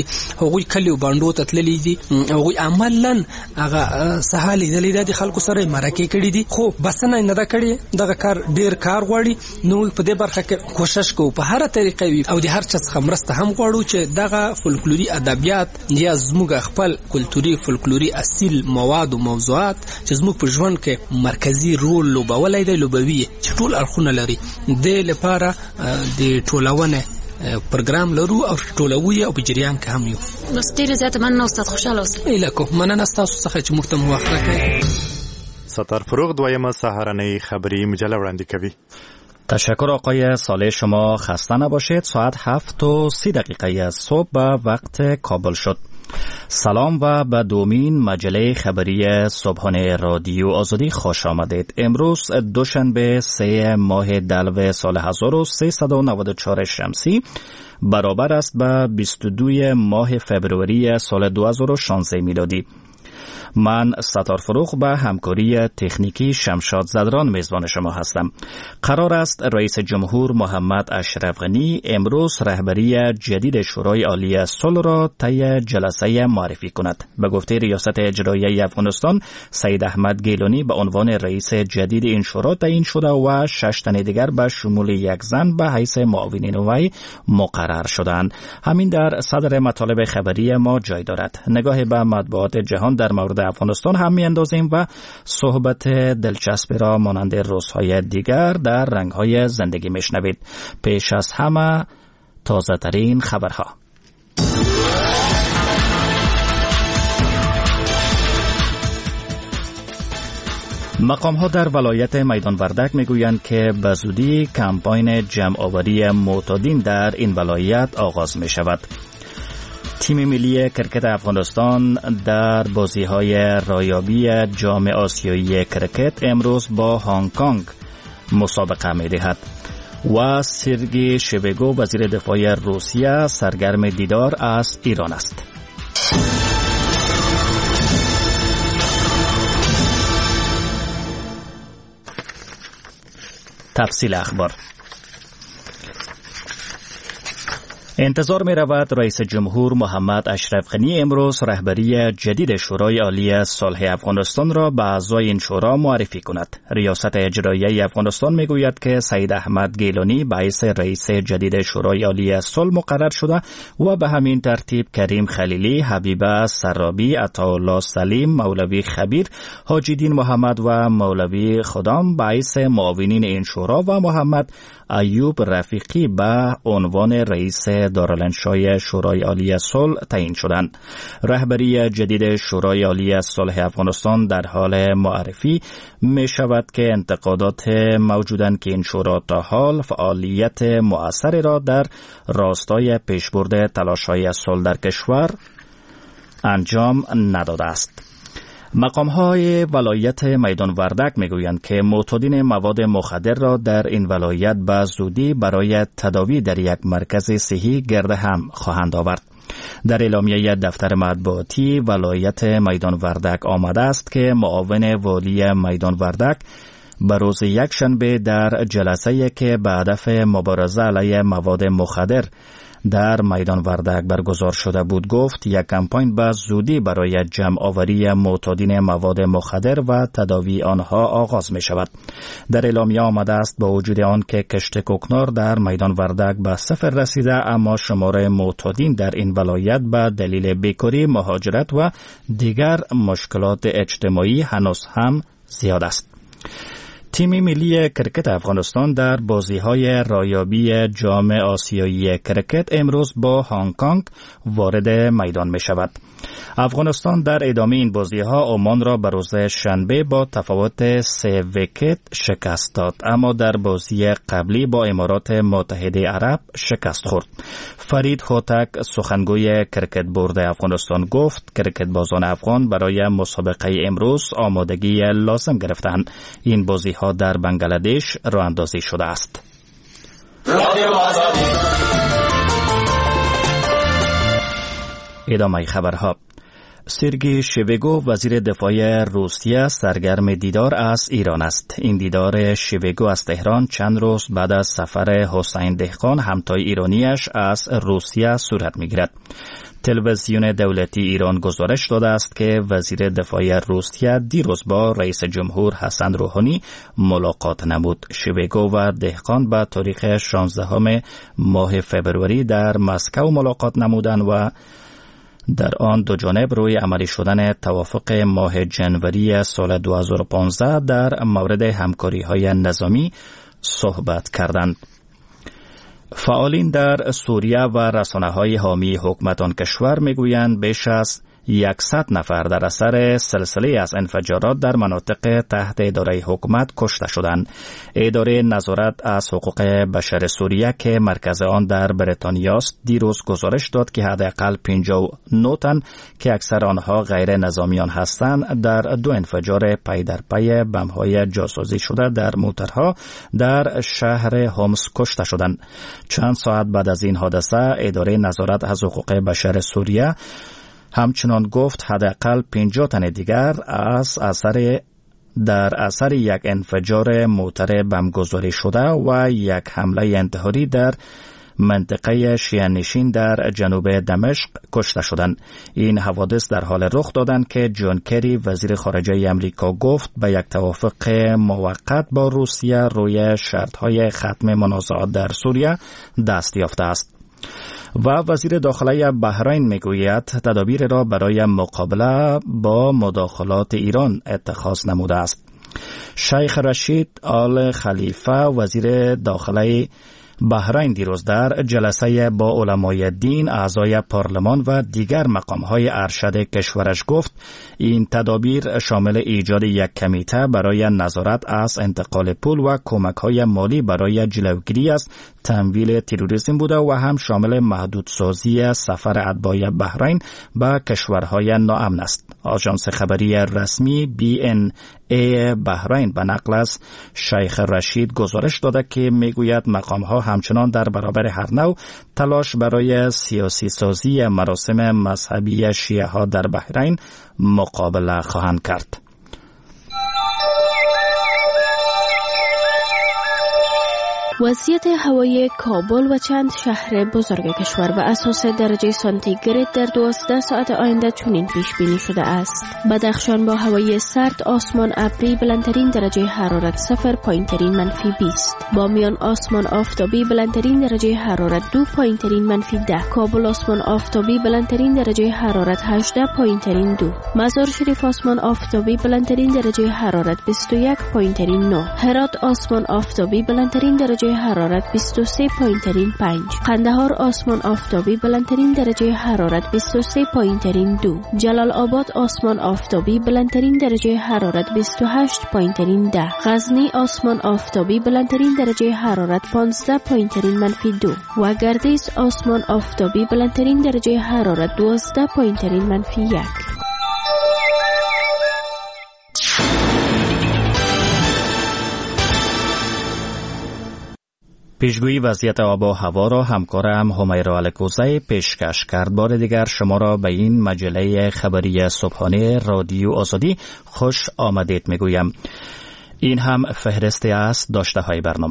چې هغوی کلی باندو ته تللی دي هغوی عملاً هغه سهال لیدلې د خلکو سره مرکه کړي دي خو بسنه نه دا کړي دغه کار ډیر کار غواړي نو په دې برخه کې کوشش کوو په هر طریقه وي او د هر چا څخه مرسته هم غواړو چې دغه فولکلوري ادبیات یا زموږ خپل کلتوري فولکلوري اصیل مواد او موضوعات چې زموږ په ژوند کې مرکزی رول لوبولای دی لوبوي چې ټول اړخونه لري د لپاره د ټولونه پروګرام لرو او ټولوي او په جریان کې هم یو. بس ډیر زیات مننه استاد خوشاله اوسئ. الکو مننه تاسو څخه چې موږ ته موافقه کړئ. ستار فروغ دویمه سهارنۍ خبری مجله وړاندې کوي. تشکر آقای صالح، شما خسته نباشید. ساعت هفت و سی دقیقه صبح به وقت کابل شد. سلام و به دومین مجله خبری صبحانه رادیو آزادی خوش آمدید. امروز دوشنبه سه ماه دلو سال هزار و سیصد و نود و چهار شمسی برابر است با بیست و دو ماه فبروری سال دو هزار و شانزده میلادی. من ستار فروغ به همکاری تکنیکی شمشاد زدران میزبان شما هستم. قرار است رئیس جمهور محمد اشرف غنی امروز رهبری جدید شورای عالی صلح را طی جلسه معرفی کند. به گفته ریاست اجرایی افغانستان، سید احمد گیلانی به عنوان رئیس جدید این شورا تعیین شده و شش تن دیگر به شمول یک زن به حیث معاونین وی مقرر شدند. همین در صدر مطالب خبری ما جای دارد. نگاه به مطبوعات جهان در مورد افغانستان هم می اندازیم و صحبت دلچسبی را مانند روزهای دیگر در رنگهای زندگی می شنوید. پیش از همه تازه ترین خبرها. مقام ها در ولایت میدان وردک می گویند که به زودی کمپاین جمع آوری معتادین در این ولایت آغاز می شود. تیم ملی کرکت افغانستان در بازی‌های رایابی جام آسیایی کرکت امروز با هنگ کنگ مسابقه می‌دهد و سرگی شویگو وزیر دفاع روسیه سرگرم دیدار از ایران است. تفصیل اخبار. انتظار می رود رئیس جمهور محمد اشرف غنی امروز رهبری جدید شورای عالی صلح افغانستان را به اعضای این شورا معرفی کند. ریاست اجرایی افغانستان می گوید که سید احمد گیلانی به حیث رئیس جدید شورای عالی صلح مقرر شده و به همین ترتیب کریم خلیلی، حبیبه سرابی، عطاالله سلیم، مولوی خبیر، حاجی دین محمد و مولوی خدام به حیث معاونین این شورا و محمد ایوب رفیقی به عنوان رئیس دارالانشای شورای عالی صلح تعیین شدند. رهبری جدید شورای عالی صلح افغانستان در حال معرفی می شود که انتقادات موجودند که این شورا تا حال فعالیت مؤثری را در راستای پیشبرد تلاش‌های صلح در کشور انجام نداده است. مقام‌های ولایت میدان وردک میگویند که معتادین مواد مخدر را در این ولایت به زودی برای تداوی در یک مرکز صحی گرد هم خواهند آورد. در اعلامیه دفتر مطبوعاتی ولایت میدان وردک آمده است که معاون والی میدان وردک به روز یکشنبه در جلسه‌ای که به هدف مبارزه علیه مواد مخدر در میدان وردک برگزار شده بود گفت یک کمپاین به زودی برای جمع آوری معتادین مواد مخدر و تداوی آنها آغاز می شود. در اعلامیه آمده است با وجود آن که کشت کوکنار در میدان وردک به صفر رسیده، اما شمار معتادین در این ولایت به دلیل بیکاری، مهاجرت و دیگر مشکلات اجتماعی هنوز هم زیاد است. تیم ملی کرکت افغانستان در بازی‌های رایابی جام آسیایی کرکت امروز با هنگ کنگ وارد میدان می شود. افغانستان در ادامه این بازی‌ها عمان را به روز شنبه با تفاوت سه ویکت شکست داد، اما در بازی قبلی با امارات متحده عرب شکست خورد. فرید هوتک سخنگوی کرکت بورد افغانستان گفت کرکت بازان افغان برای مسابقه امروز آمادگی لازم گرفتند. این بازی‌ها در بنگلادش راه اندازی شده است. ادامه خبرها. سرگی شویگو وزیر دفاع روسیه سرگرم دیدار از ایران است. این دیدار شویگو از تهران چند روز بعد از سفر حسین دهقان همتای ایرانیش از روسیه صورت می‌گیرد. تلویزیون دولتی ایران گزارش داده است که وزیر دفاع روسیه دیروز با رئیس جمهور حسن روحانی ملاقات نمود. شویگو و دهقان به تاریخ شانزدهم ماه فبروری در مسکو ملاقات نمودند و در آن دو جانب روی عملی شدن توافق ماه جنوری سال دو هزار و پانزده در مورد همکاری‌های نظامی صحبت کردند. فعالین در سوریه و رسانه‌های حامی حکومت آن کشور میگویند بیش از صد نفر در اثر سلسله از انفجارات در مناطق تحت اداره حکومت کشته شدند. اداره نظارت از حقوق بشر سوریه که مرکز آن در بریتانیا است دیروز گزارش داد که حداقل پنجاه و نه تن که اکثر آنها غیر نظامیان هستند در دو انفجار پی در پی بم‌های جاسوسی شده در موترها در شهر هومس کشته شدند. چند ساعت بعد از این حادثه اداره نظارت از حقوق بشر سوریه همچنان گفت حداقل پنجاه تن دیگر از اثر در اثر یک انفجار موتر بمبگذاری شده و یک حمله انتحاری در منطقه شیعه نشین در جنوب دمشق کشته شدند. این حوادث در حال رخ دادند که جان کری وزیر خارجه امریکا گفت به یک توافق موقت با روسیه روی شرط‌های ختم منازعات در سوریه دست یافته است. و وزیر داخله بحرین میگوید تدابیر را برای مقابله با مداخلات ایران اتخاذ نموده است. شیخ رشید آل خلیفه وزیر داخله بحرین دیروز در جلسه با علمای دین، اعضای پارلمان و دیگر مقام‌های ارشد کشورش گفت این تدابیر شامل ایجاد یک کمیته برای نظارت از انتقال پول و کمک‌های مالی برای جلوگیری از تمویل تروریسم بوده و هم شامل محدودسازی سفر اتباع بحرین به کشورهای ناامن است. آژانس خبری رسمی بی ان ای بحرین به نقل از شیخ رشید گزارش داده که میگوید مقام‌ها همچنان در برابر هر نوع تلاش برای سیاسی سازی مراسم مذهبی شیعه ها در بحرین مقابله خواهند کرد. وضعیت هوایی کابل و چند شهر بزرگ کشور به اساس درجه سانتیگراد در دوازده ساعت آینده چنین پیش بینی شده است: بدخشان با هوای سرد، آسمان ابری، بلندترین درجه حرارت صفر، پایینترین منفی بیست. بامیان آسمان آفتابی، بلندترین درجه حرارت دو، پایینترین منفی ده. کابل آسمان آفتابی، بلندترین درجه حرارت هجده، پایینترین دو. مزار شریف آسمان آفتابی، بلندترین درجه حرارت بیست و یک، پایینترین نه. هرات آسمان آفتابی، بلندترین درجه حرارت بیست و سه، پایینترین پنج. قندهار آسمان آفتابی، بلندترین درجه حرارت بیست و سه، پایینترین دو. جلال آباد آسمان آفتابی، بلندترین درجه حرارت بیست و هشت، پایینترین ده. غزنی آسمان آفتابی، بلندترین درجه حرارت پانزده، پایینترین منفی دو. و گردیز آسمان آفتابی، بلندترین درجه حرارت دوازده، پایینترین منفی یک. پیشگویی وضعیت آب و هوا را همکارم همیرا الکوزی پیشکش کرد. بار دیگر شما را به این مجله خبری صبحانه رادیو آزادی خوش آمدید میگویم. این هم فهرستی از داشته های برنامه.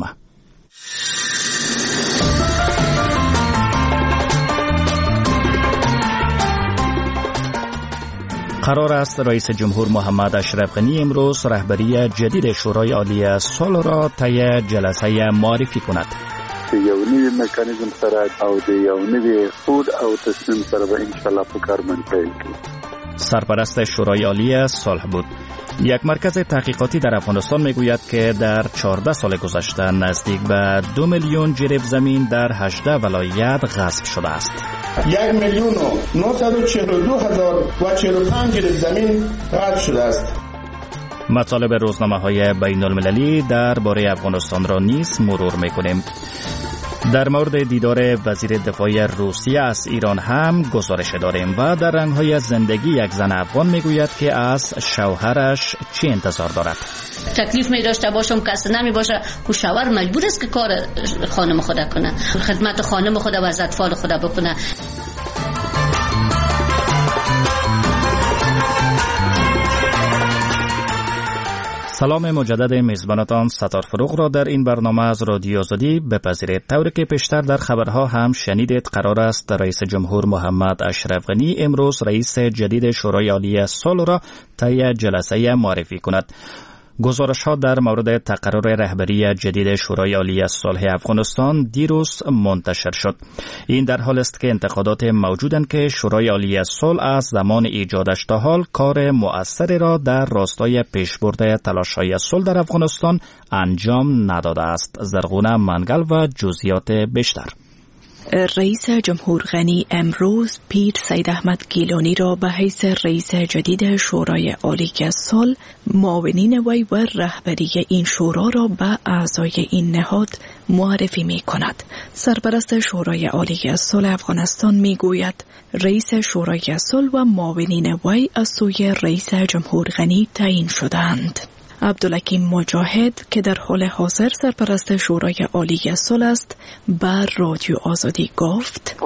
قرار است رئیس جمهور محمد اشرف غنی امروز رهبری جدید شورای عالی صلح را طی جلسه معرفی کند. یو نوی مکانیزم سره او د یو نوی خود او تصمیم سره به انشالله په کار باندې پیل کړو. سرپرست شورای عالی صلح بود. یک مرکز تحقیقاتی در افغانستان میگوید که در چهارده سال گذشته نزدیک به دو میلیون جریب زمین در هجده ولایت غصب شده است. یک میلیون و نهصد و چهل و دو هزار و چهل و پنج جریب زمین غصب شده است. مطالب روزنامه‌های بین المللی درباره افغانستان را نیز مرور می‌کنیم. در مورد دیدار وزیر دفاع روسیه از ایران هم گزارش داریم و در رنگ‌های زندگی یک زن افغان میگوید که از شوهرش چی انتظار دارد. تکلیف می داشته باشم که اصلا نمی باشه که شوهر مجبور است که کار خانم خود کنه، خدمت خانم خود و از اطفال خود بکنه. سلام مجدد میزبانتان ستار فروغ را در این برنامه از رادیو آزادی بپذیرید. طوری که پیشتر در خبرها هم شنیدید، قرار است رئیس جمهور محمد اشرف غنی امروز رئیس جدید شورای عالی صلح را طی جلسه معرفی کند. گزارش ها در مورد تقرر رهبری جدید شورای عالی صلح افغانستان دیروز منتشر شد. این در حال است که انتقادات موجودند که شورای عالی صلح از زمان ایجادش تا حال کار مؤثری را در راستای پیشبرد تلاش‌های صلح در افغانستان انجام نداده است. زرغونه منگل و جزئیات بیشتر. رئیس جمهور غنی امروز پیر سید احمد گیلانی را به حیث رئیس جدید شورای عالی صلح، معاونین وی و رهبری این شورا را به اعضای این نهاد معرفی می کند. سرپرست شورای عالی صلح افغانستان می گوید رئیس شورای صلح و معاونین وی از سوی رئیس جمهور غنی تعیین شدند. عبدالحکیم مجاهد که در حال حاضر سرپرست شورای عالی صلح است بر رادیو آزادی گفت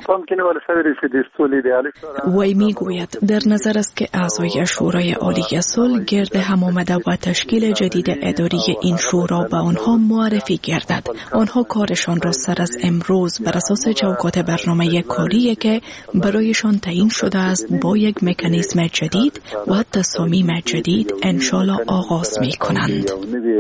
وی می گوید در نظر است که اعضای شورای عالی صلح گرد هم آمده و تشکیل جدید اداری این شورا به آنها معرفی گردد. آنها کارشان را سر از امروز بر اساس چوکات برنامه کاری که برایشان تعیین شده است با یک مکانیزم جدید و تصامیم جدید انشالله آغاز می کنند.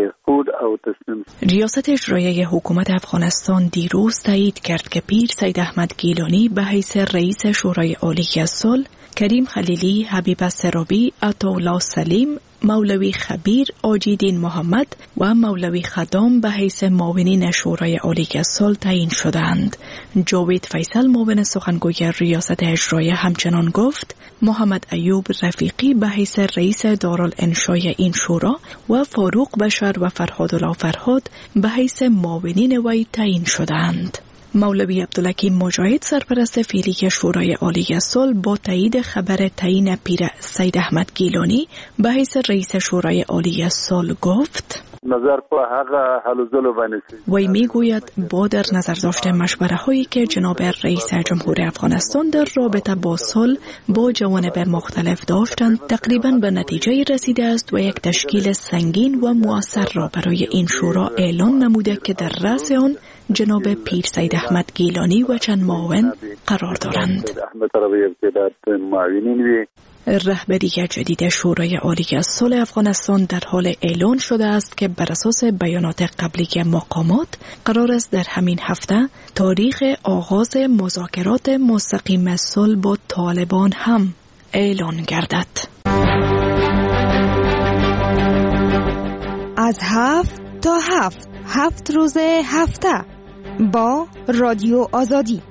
ریاست اجرایی حکومت افغانستان دیروز تایید کرد که پیر سید احمد گیلانی به حیث رئیس شورای عالی صلح، کریم خلیلی، حبیب سرابی، عطاالله سلیم، مولوی خبیر، آجیدین محمد و مولوی خدام به حیث معاونین شورای عالی صلح تعیین شدند. جاوید فیصل معاون سخنگوی ریاست اجرایی همچنان گفت محمد ایوب رفیقی به حیث رئیس دارالانشای این شورا و فاروق بشر و فرهادالله فرهاد به حیث معاونین وی تعیین شدند. مولوی عبدالحکیم مجاهد سرپرست فعلی شورای عالی صلح با تایید خبر تعیین پیر سید احمد گیلانی به حیث رئیس شورای عالی صلح گفت وی می گوید با در نظر داشته مشوره هایی که جناب رئیس جمهور افغانستان در رابطه با صلح با جوانب مختلف داشتند تقریبا به نتیجه رسیده است و یک تشکیل سنگین و مؤثر را برای این شورا اعلان نموده که در رأس آن جناب پیر سید احمد گیلانی و چند معاون قرار دارند. رهبری جدید شورای عالی صلح افغانستان در حال اعلان شده است که بر اساس بیانات قبلی مقامات قرار است در همین هفته تاریخ آغاز مذاکرات مستقیم صلح با طالبان هم اعلان گردد. از هفت تا هفت هفت روز هفته با رادیو آزادی.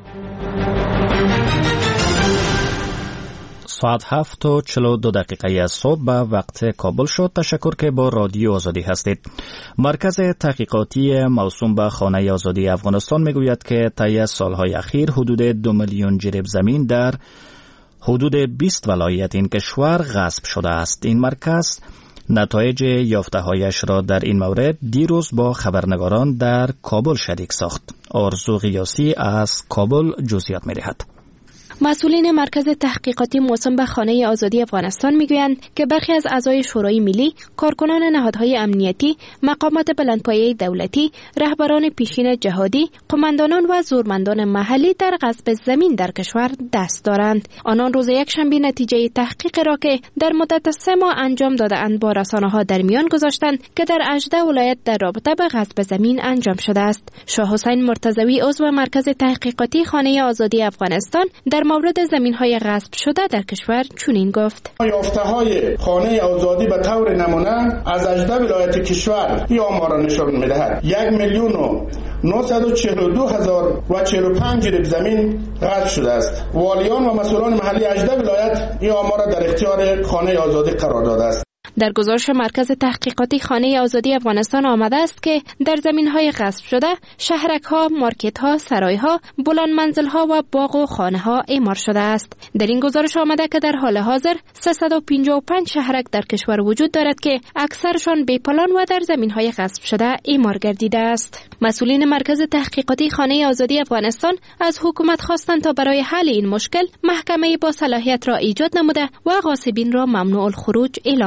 ساعت هفت و چل و دو دقیقه از صبح به وقت کابل شد. تشکر که با رادیو آزادی هستید. مرکز تحقیقاتی موسوم به خانه آزادی افغانستان میگوید که طی سالهای اخیر حدود دو میلیون جریب زمین در حدود بیست ولایت این کشور غصب شده است. این مرکز نتایج یافته‌هایش را در این مورد دیروز با خبرنگاران در کابل شریک ساخت. آرزو غیاسی از کابل جزئیات می‌دهد. مسئولین مرکز تحقیقاتی موسوم به خانه آزادی افغانستان میگویند که برخی از اعضای شورای ملی، کارکنان نهادهای امنیتی، مقامات بلندپایه دولتی، رهبران پیشین جهادی، قماندانان و زورمندان محلی در غصب زمین در کشور دست دارند. آنان روز یکشنبه نتیجه تحقیق را که در مدت سه ماه انجام داده‌اند با رسانه‌ها در میان گذاشتند که در هجده ولایت در رابطه به غصب زمین انجام شده است. شاه حسین مرتضوی عضو مرکز تحقیقاتی خانه آزادی افغانستان در مورد زمین‌های غصب شده در کشور چنین گفت: یافته‌های خانه آزادی به طور نمونه از هجده ولایت کشور این آمار را نشان می‌دهد. یک میلیون و نهصد و چهل و دو هزار و چهل و پنج جریب زمین غصب شده است. والیان و مسئولان محلی هجده ولایت این آمار را در اختیار خانه آزادی قرار داده است. در گزارش مرکز تحقیقاتی خانه آزادی افغانستان آمده است که در زمین‌های غصب شده شهرک‌ها، مارکت‌ها، سرای‌ها، بلند منزل‌ها و باغ و خانه‌ها اعمار شده است. در این گزارش آمده که در حال حاضر سیصد و پنجاه و پنج شهرک در کشور وجود دارد که اکثرشان بی پلان و در زمین‌های غصب شده اعمار گردیده است. مسئولین مرکز تحقیقاتی خانه آزادی افغانستان از حکومت خواستند تا برای حل این مشکل محکمه با صلاحیت را ایجاد نموده و غاصبین را ممنوع الخروج اعلام کند.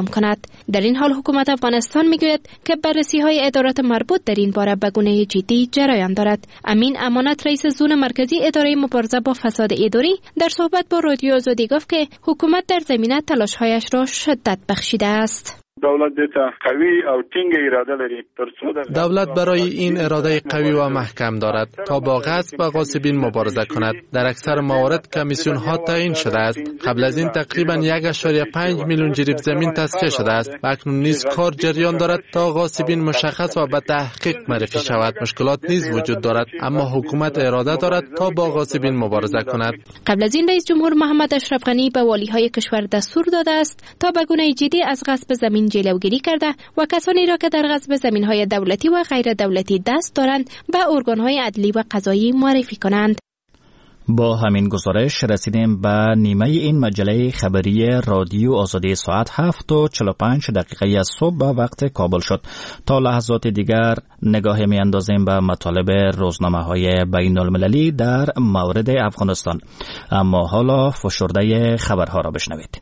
است. در این حال حکومت افغانستان میگوید که بررسی های ادارات مربوط در این باره به گونه جدی جریان دارد. امین امانت رئیس زون مرکزی اداره مبارزه با فساد اداری در صحبت با رادیو آزادی گفت که حکومت در زمینه تلاش‌هایش را شدت بخشیده است. دولت دیتا قوی او تینگ اراده لري ترڅو دولت برای این اراده قوی و محکم دارد تا با غصب و غاصبین مبارزه کند. در اکثر موارد کمیسیون ها تعیین شده است. قبل از این تقریبا یک و پنج میلیون جریب زمین تصفیه شده است و اکنون نیز کار جریان دارد تا غاصبین مشخص و به تحقیق معرفی شود. مشکلات نیز وجود دارد اما حکومت اراده دارد تا با غاصبین مبارزه کند. قبل از این رئیس جمهور محمد اشرف غنی به والی‌های کشور دستور داده است تا به گونه جدی از غصب زمین جلوگیری کرده و کسانی را که در غصب زمین‌های دولتی و غیر دولتی دست دارند به ارگان‌های عدلی و قضایی معرفی کنند. با همین گزارش رسیدیم به نیمه این مجله خبری رادیو آزادی. ساعت هفت و چهل و پنج دقیقه از صبح به وقت کابل شد. تا لحظات دیگر نگاه می اندازیم به مطالب روزنامه‌های بین المللی در مورد افغانستان. اما حالا فشرده خبرها را بشنوید.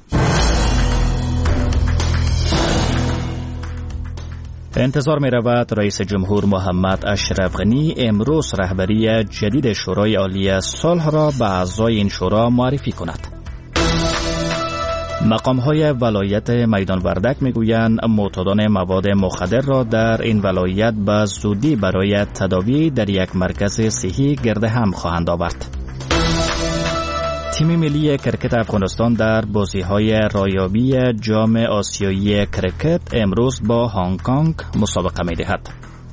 انتظار می رود رئیس جمهور محمد اشرف غنی امروز رهبری جدید شورای عالی صلح را به اعضای این شورا معرفی کند. مقام‌های ولایت میدان وردک میگویند معتادان مواد مخدر را در این ولایت به زودی برای تداوی در یک مرکز صحی گرد هم خواهند آورد. تیم ملی کرکت افغانستان در بازی‌های رایابی جام آسیایی کرکت امروز با هنگ کنگ مسابقه می‌دهد.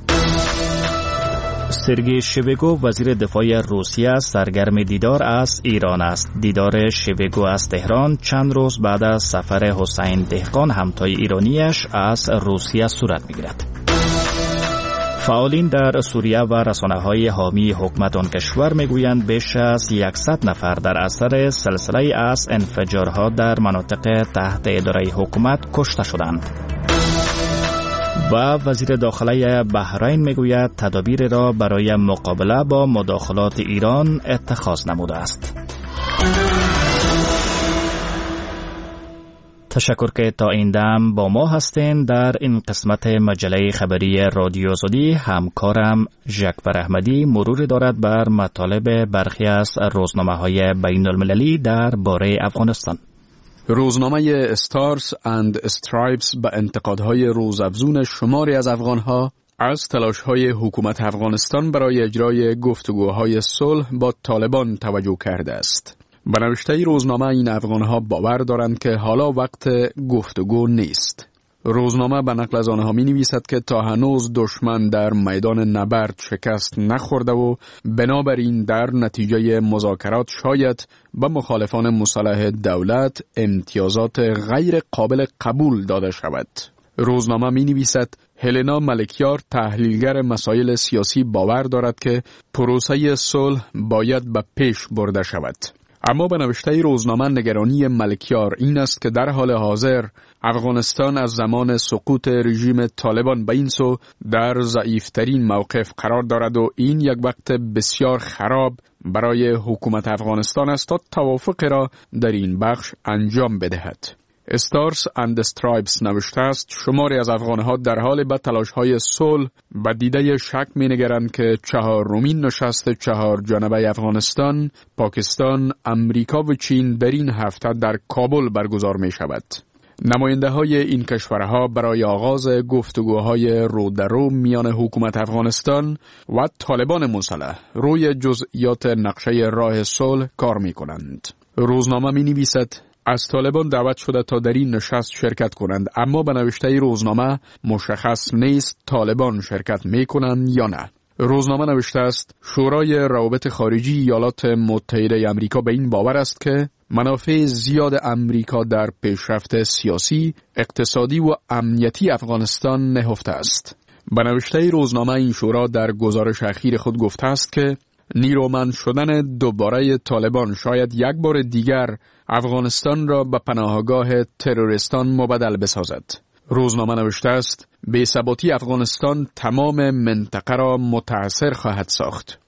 سرگئی شویگو وزیر دفاع روسیه سرگرم دیدار از ایران است. دیدار شویگو از تهران چند روز بعد از سفر حسین دهقان همتای ایرانیش از روسیه صورت می‌گیرد. فعالین در سوریه و رسانه‌های حامی حکومت آن کشور میگویند بیش از صد نفر در اثر سلسله از انفجارها در مناطق تحت اداره حکومت کشته شدند. و وزیر داخله بحرین میگوید تدابیر را برای مقابله با مداخلات ایران اتخاذ نموده است. تشکر که تا این دم با ما هستین. در این قسمت مجله خبری رادیو آزادی همکارم ژکبر احمدی مرور دارد بر مطالب برخی از روزنامه‌های بین المللی در باره افغانستان. روزنامه استارز اند استرایپس به انتقادهای روزافزون شماری از افغانها از تلاش‌های حکومت افغانستان برای اجرای گفتگوهای صلح با طالبان توجه کرده است. به نوشته روزنامه این افغانها باور دارند که حالا وقت گفتگو نیست. روزنامه به نقل از آنها می نویسد که تا هنوز دشمن در میدان نبرد شکست نخورده و بنابراین در نتیجه مذاکرات شاید به مخالفان مصالح دولت امتیازات غیر قابل قبول داده شود. روزنامه می نویسد هلنا ملکیار تحلیلگر مسائل سیاسی باور دارد که پروسه صلح باید به پیش برده شود. اما به نوشته روزنامه نگرانی ملکیار این است که در حال حاضر افغانستان از زمان سقوط رژیم طالبان به این سو در ضعیفترین موقف قرار دارد و این یک وقت بسیار خراب برای حکومت افغانستان است تا توافق را در این بخش انجام بدهد. استارز اند استرایپس نوشته است شماری از افغانها در حال به تلاش‌های صلح و دیده شک می‌نگرند که چهارمین نشست چهار جانبه افغانستان، پاکستان، امریکا و چین در این هفته در کابل برگزار می‌شود. نماینده‌های این کشورها برای آغاز گفتگوهای رو در رو میان حکومت افغانستان و طالبان مسلح روی جزئیات نقشه راه صلح کار می‌کنند. روزنامه می‌نویسد از طالبان دعوت شده تا در این نشست شرکت کنند، اما به نوشته روزنامه مشخص نیست طالبان شرکت می کنند یا نه. روزنامه نوشته است شورای روابط خارجی ایالات متحده آمریکا به این باور است که منافع زیاد امریکا در پیشرفت سیاسی، اقتصادی و امنیتی افغانستان نهفته است. به نوشته روزنامه این شورا در گزارش اخیر خود گفته است که نیرومند شدن دوباره طالبان شاید یک بار دیگر افغانستان را به پناهگاه تروریستان مبدل بسازد. روزنامه نوشته است بی‌ثباتی افغانستان تمام منطقه را متاثر خواهد ساخت.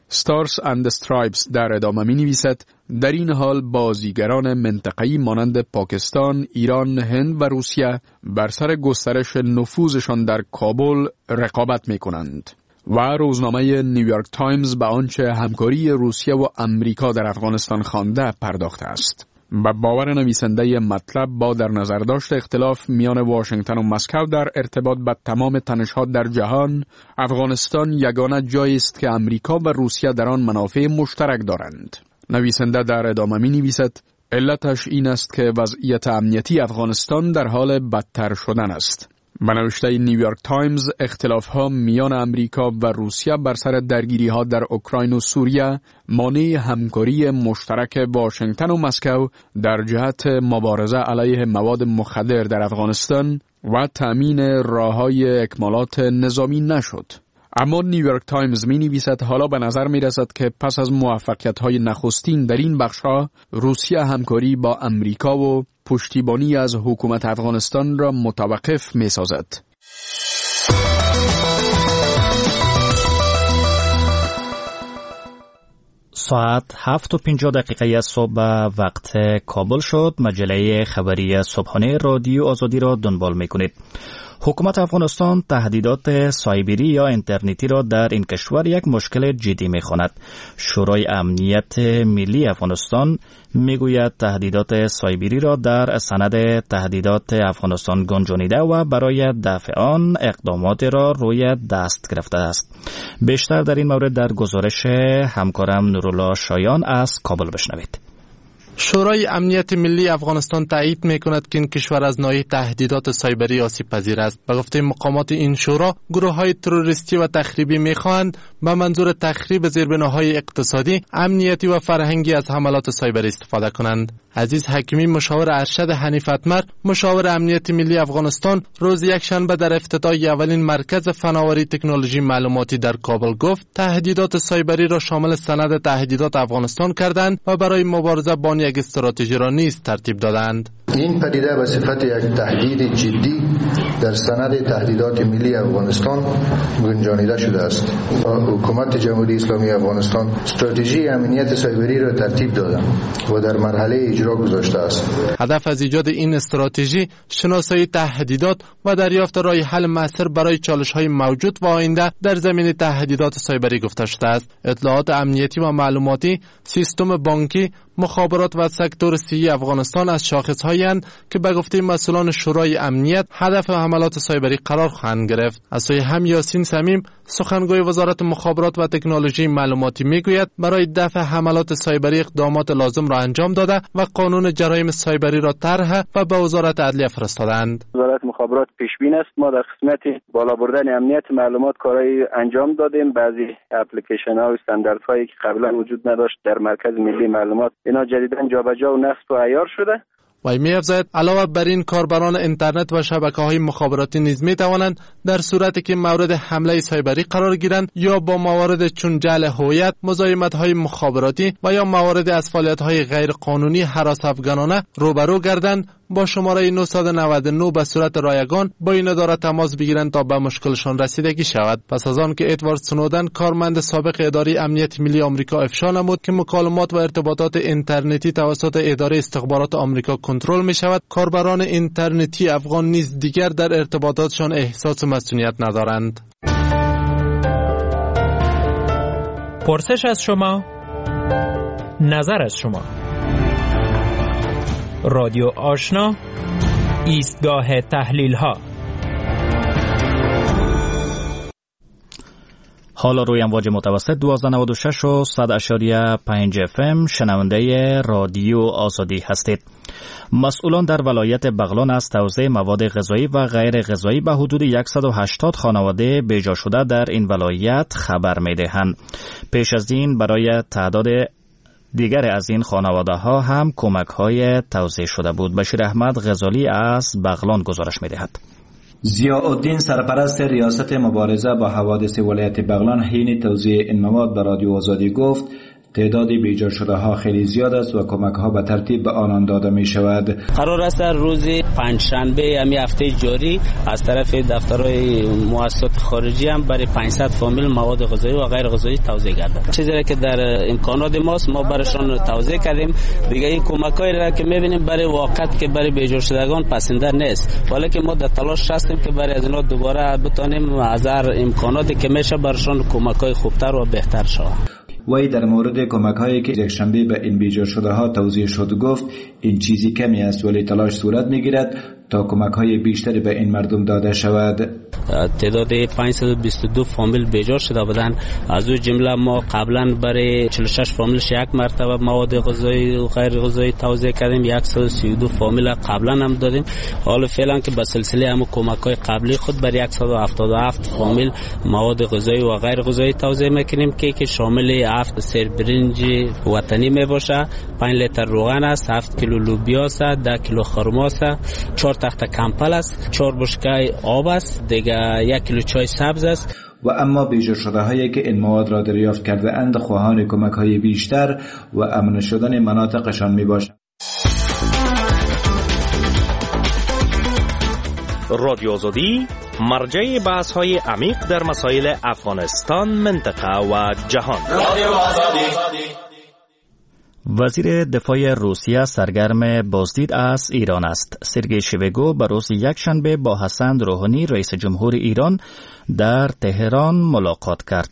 ستارز اند استرایپس در ادامه می نویسد در این حال بازیگران منطقه‌ای مانند پاکستان، ایران، هند و روسیه بر سر گسترش نفوذشان در کابل رقابت می کنند. و روزنامه نیویورک تایمز به آنچه همکاری روسیه و امریکا در افغانستان خوانده پرداخته است. به باور نویسنده مطلب با در نظر داشت اختلاف میان واشنگتن و مسکو در ارتباط با تمام تنش‌ها در جهان، افغانستان یگانه جایی است که امریکا و روسیه در آن منافع مشترک دارند. نویسنده در ادامه می نویسد علتش این است که وضعیت امنیتی افغانستان در حال بدتر شدن است. به نوشته نیویورک تایمز اختلاف‌ها میان امریکا و روسیه بر سر درگیری‌ها در اوکراین و سوریه مانع همکاری مشترک واشنگتن و مسکو در جهت مبارزه علیه مواد مخدر در افغانستان و تأمین راه‌های اکمالات نظامی نشد. اما نیویورک تایمز می نویسد حالا به نظر می رسد که پس از موفقیت‌های نخستین در این بخش‌ها روسیه همکاری با امریکا و پشتیبانی از حکومت افغانستان را متوقف می سازد. ساعت هفت و پنجاه دقیقه صبح وقت کابل شد. مجله خبری صبحانه رادیو آزادی را دنبال می کنید. حکومت افغانستان تهدیدات سایبری یا اینترنتی را در این کشور یک مشکل جدی می‌خواند. شورای امنیت ملی افغانستان میگوید تهدیدات سایبری را در سند تهدیدات افغانستان گنجانیده و برای دفع آن اقدامات را روی دست گرفته است. بیشتر در این مورد در گزارش همکارم نورالله شایان از کابل بشنوید. شورای امنیت ملی افغانستان تایید می‌کند که این کشور از نوع تهدیدات سایبری آسیب پذیر است. به گفته مقامات این شورا، گروه‌های تروریستی و تخریبی می‌خواهند به منظور تخریب زیربناهای اقتصادی، امنیتی و فرهنگی از حملات سایبری استفاده کنند. عزیز حکیمی، مشاور ارشد حنیف اتمر، مشاور امنیت ملی افغانستان، روز یکشنبه در افتتاح اولین مرکز فناوری تکنولوژی معلوماتی در کابل گفت تهدیدات سایبری را شامل سند تهدیدات افغانستان کردند و برای مبارزه با یک استراتژی را نیز ترتیب دادند. این پدیده به صفت یک تهدید جدی در سند تهدیدات ملی افغانستان گنجانیده شده است. حکومت جمهوری اسلامی افغانستان استراتژی امنیت سایبری را ترتیب داده و در مرحله اجرا گذاشته است. هدف از ایجاد این استراتژی شناسایی تهدیدات و دریافت راه حل مؤثر برای چالش‌های موجود و آینده در زمینه تهدیدات سایبری گفته شده است. اطلاعات امنیتی و معلوماتی، سیستم بانکی، مخابرات و سکتور صحی افغانستان از شاخص‌هایی اند که به گفته مسئولان شورای امنیت هدف حملات سایبری قرار خواهند گرفت. از سوی هم یاسین صمیم، سخنگوی وزارت مخابرات و تکنولوژی معلوماتی میگوید برای دفع حملات سایبری اقدامات لازم را انجام داده و قانون جرایم سایبری را طرح و به وزارت عدلیه فرستادند. وزارت مخابرات پیشبین است. ما در قسمت بالا بردن امنیت معلومات کارهای انجام دادیم. بعضی اپلیکیشن ها و استانداردهایی که قبلا وجود نداشت در مرکز ملی معلومات اینا جدیداً جابجا و نصب و عیار شده. وی می افزاید علاوه بر این کاربران اینترنت و شبکه‌های مخابراتی نیز می توانند در صورتی که مورد حمله سایبری قرار گیرند یا با موارد چون جعل هویت، مزاحمت‌های مخابراتی و یا موارد از فعالیت‌های غیر قانونی هراس افغانانه روبرو گردند، با شماره نه نه نه به صورت رایگان با این اداره تماس بگیرند تا به مشکلشان رسیدگی شود. پس از آن که ادوارد سنودن، کارمند سابق اداره امنیت ملی آمریکا، افشا نمود که مکالمات و ارتباطات اینترنتی توسط اداره استخبارات آمریکا کنترل می شود، کاربران اینترنتی افغان نیز دیگر در ارتباطاتشان احساس مسئولیت ندارند. پرسش از شما، نظر از شما. رادیو آشنا، ایستگاه تحلیل ها. حالا روی امواج متوسط دوازده نود و شش و صد اشاریه پنج اف ام شنونده رادیو آزادی هستید. مسئولان در ولایت بغلان از توزیع مواد غذایی و غیر غذایی به حدود صد و هشتاد خانواده بیجا شده در این ولایت خبر می‌دهند. پیش از این برای تعداد دیگر از این خانواده ها هم کمک های توزیع شده بود. بشیر احمد غزالی از بغلان گزارش می دهد. ضیاءالدین سرپرست ریاست مبارزه با حوادث ولایت بغلان حین توزیع این مواد به رادیو آزادی گفت تعداد بیجا شده ها خیلی زیاد است و کمک ها به ترتیب به آنان داده می شود. قرار است روز پنجشنبه امی هفته جاری از طرف دفترهای مؤسسات خارجی هم برای پانصد فامیل مواد غذایی و غیر غذایی توزیع گردد. چیزی را که در امکانات ماست ما برایشان توزیع کردیم. دیگه این کمکایی را که می‌بینیم برای واقعیت که برای بیجا شدگان پسنده نیست، ولی که ما در تلاش هستیم که برای از اینا دوباره بتونیم از هر امکاناتی که میشه برایشان کمکای خوبتر و بهتر شود. وی در مورد کمک هایی که یک شنبه به این بیجا شده ها توزیع شد گفت این چیزی کمی است، ولی تلاش صورت میگیرد تا کمک های بیشتری به این مردم داده شود. تعداد پانصد و بیست و دو فامیل بیجا شده بودند. از اون جمله ما قبلا برای چهل و شش فامیلش یک مرتبه مواد غذایی و غیر غذایی توزیع کردیم، صد و سی و دو فامیل قبلا هم دادیم. حالا فعلا که به سلسله هم کمک های قبلی خود برای صد و هفتاد و هفت فامیل مواد غذایی و غیر غذایی توزیع میکنیم که که شامل هفت سیر برنج وطنی می باشه، پنج لیتر روغن است، هفت کیلو لوبیا است، ده کیلو خرما است، چهار تخت کمپل است، چهار بشکه آب است، دیگه یک کیلو چای سبز است. و اما بیجا شده هایی که این مواد را دریافت کرده اند خواهان کمک های بیشتر و امن شدن مناطقشان می باشند. رادیو آزادی مرجع بحث های عمیق در مسائل افغانستان، منطقه و جهان. رادیو آزادی. وزیر دفاع روسیه سرگرم بازدید از ایران است. سرگئی شویگو به روز یکشنبه با حسن روحانی رئیس جمهور ایران در تهران ملاقات کرد.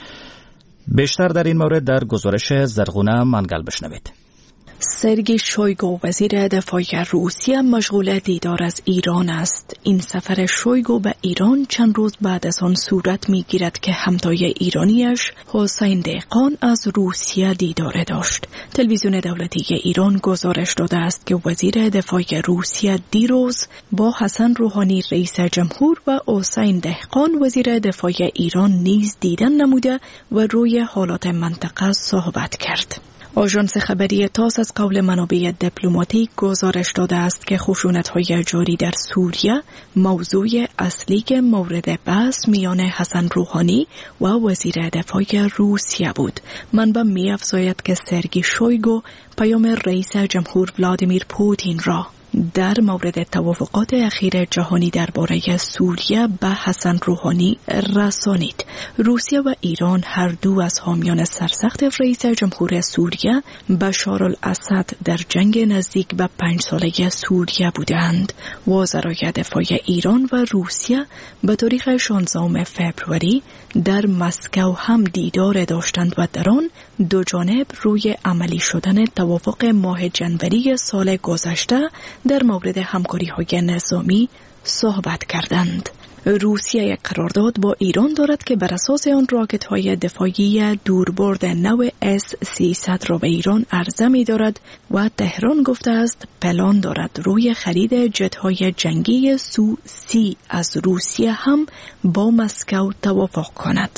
بیشتر در این مورد در گزارش زرغونه منگل بشنوید. سرگئی شویگو وزیر دفاع روسیه مشغول دیدار از ایران است. این سفر شویگو به ایران چند روز بعد از آن صورت می‌گیرد که همتای ایرانیش حسین دهقان از روسیه دیدار داشت. تلویزیون دولتی ایران گزارش داده است که وزیر دفاع روسیه دیروز با حسن روحانی رئیس جمهور و حسین دهقان وزیر دفاع ایران نیز دیدن نموده و روی حالات منطقه صحبت کرد. آژانس خبری تاس از قول منابع دیپلماتیک گزارش داده است که خشونت‌های جاری در سوریه موضوع اصلی مورد بحث میان حسن روحانی و وزیر دفاع روسیه بود. منبع می‌افزاید که سرگئی شویگو پیام رئیس جمهور ولادیمیر پوتین را در مورد توافقات اخیر جهانی درباره سوریه به حسن روحانی رسانید. روسیه و ایران هر دو از حامیان سرسخت رئیس جمهور سوریه بشار الاسد در جنگ نزدیک به پنج ساله سوریه بودند. وزرای دفاع ایران و روسیه به تاریخ شانزدهم فوریه در مسکو هم دیدار داشتند و در آن دو جانب روی عملی شدن توافق ماه جنوری سال گذشته در مورد همکاری‌های نظامی صحبت کردند. روسیه یک قرارداد با ایران دارد که بر اساس آن راکت‌های دفاعی دوربرد نو اس سیصد را به ایران عرضه می‌دارد و تهران گفته است پلان دارد روی خرید جت‌های جنگی سو سی از روسیه هم با مسکو توافق کند.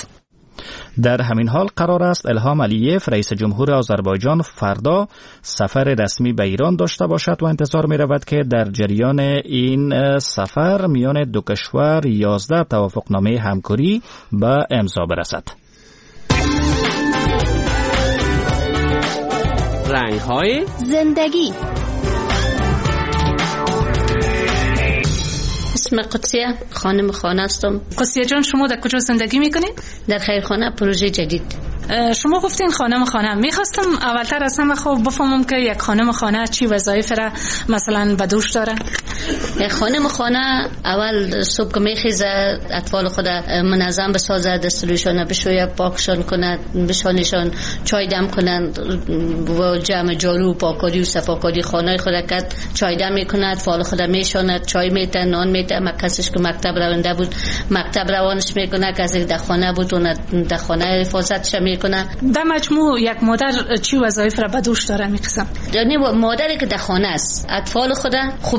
در همین حال قرار است الهام علییف رئیس جمهور آذربایجان فردا سفر رسمی به ایران داشته باشد و انتظار می رود که در جریان این سفر میان دو کشور یازده توافقنامه همکاری به امضا برسد. رنگ‌های زندگی. اسم قدسیه، خانم خانه هستم. قدسیه جان شما در کجا زندگی میکنید؟ در خیرخانه پروژه جدید. شما گفتین خانم خانه، میخواستم اولتر از همه خوب بفهمم که یک خانم خانه چی وظایف را مثلا به دوش داره. یک خانم خانه اول صبح که میخیزه اطفال خود منظم بسازه، دستشون بشویه، پاکشون کنه، بشانشون، چای دم کنن و جمع جارو پاکاری و صفاکاری خانه خود کرد، چای دم میکنه، اطفال خود میشونه، چای میته، نان میته. کسیش که مکتب رونده بود مکتب روانش میکنه، کسی در خانه بود اون در خانه حفاظتش میکنه. در مجموع یک مادر چی وظایف را به دوش داره میقسم؟ یعنی مادری که در خانه است اطفال خود خوبتر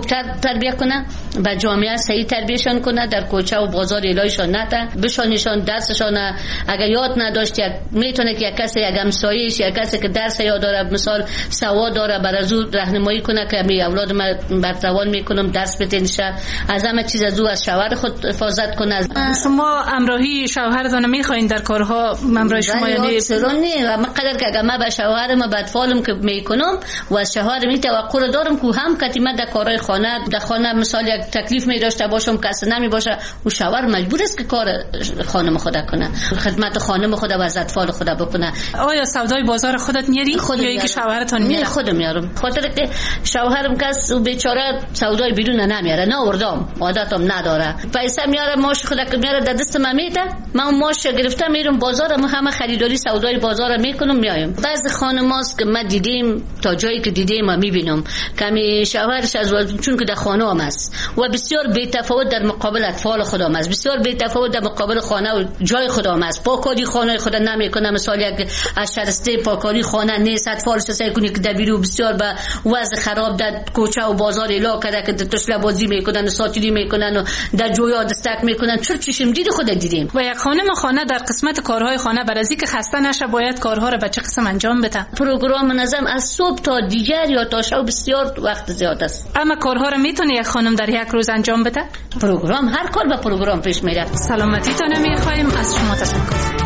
تربیت کنه، به جامعه صحیح تربیتشان کنه، در کوچه و بازار الهیشان نته بشانشان، درسشان اگر یاد نداشت میتونه که یک کسی یک همسایه‌اش یا کسی که درس یاد داره، مثال سواد داره، بر از او راهنمایی کنه که می اولاد ما برتوان میکنم درس بتنشه، از همه چیز از او از شوهر خود حفاظت کنه. شما امراهی شوهرتون میخواین در کارها امراه شما یعنی سرونی و مقدر که اگر ما به شوهرم بدفالم که میکنم و از شوهر می توقع دارم که هم کتیمه در کارهای خانه در خانه مثال یک تکلیف می داشته باشم کسی نمی باشه و شوهر مجبور است که کار خانم خود کنه، خدمت خانم خود و از اطفال خود بکنه. آیا سودای بازار خودت میاری خود یا اینکه شوهرتون میاره؟ خودم میارم، خاطر که شوهرم کس بیچاره سودای بیرون نمیاره، نه وردام عادتم نداره، پیسه میاره ماش خود که میاره در دست من میده، من ماش گرفتم میرم بازار، همه خریداری سودای بازار میکنم میایم. بعضی خانماست که ما دیدیم تا جایی که دیدیم ما میبینم کمی شوهرش از چون که در خانه هم است و بسیار بی تفاوت در مقابل اطفال خودم است، بسیار بی تفاوت در مقابل خانه و جای خودم است، پاکاری خانه خود نمیکنه، مثال یک از شرسته پاکاری خانه نیست، اطفالش سعی کنی که دبیرو بسیار به وضع خراب در کوچه و بازار الا کرده که تشله بازی میکنن، ساتیری میکنن و در جویا دستک میکنن، چرا چشم دید خود دیدیم. و یک خانم خانه در قسمت کارهای خانه بر از اینکه خسته نشه باید کارها رو به چه قسم انجام بده؟ پروگرام منظم از صبح تا دیگر یا تا شب بسیار وقت زیاد است. اما کارها رو میتونه یک خانم در یک روز انجام بده؟ پروگرام هر کار به پروگرام پیش میره. سلامتیتون میخوایم، از شما تشکر.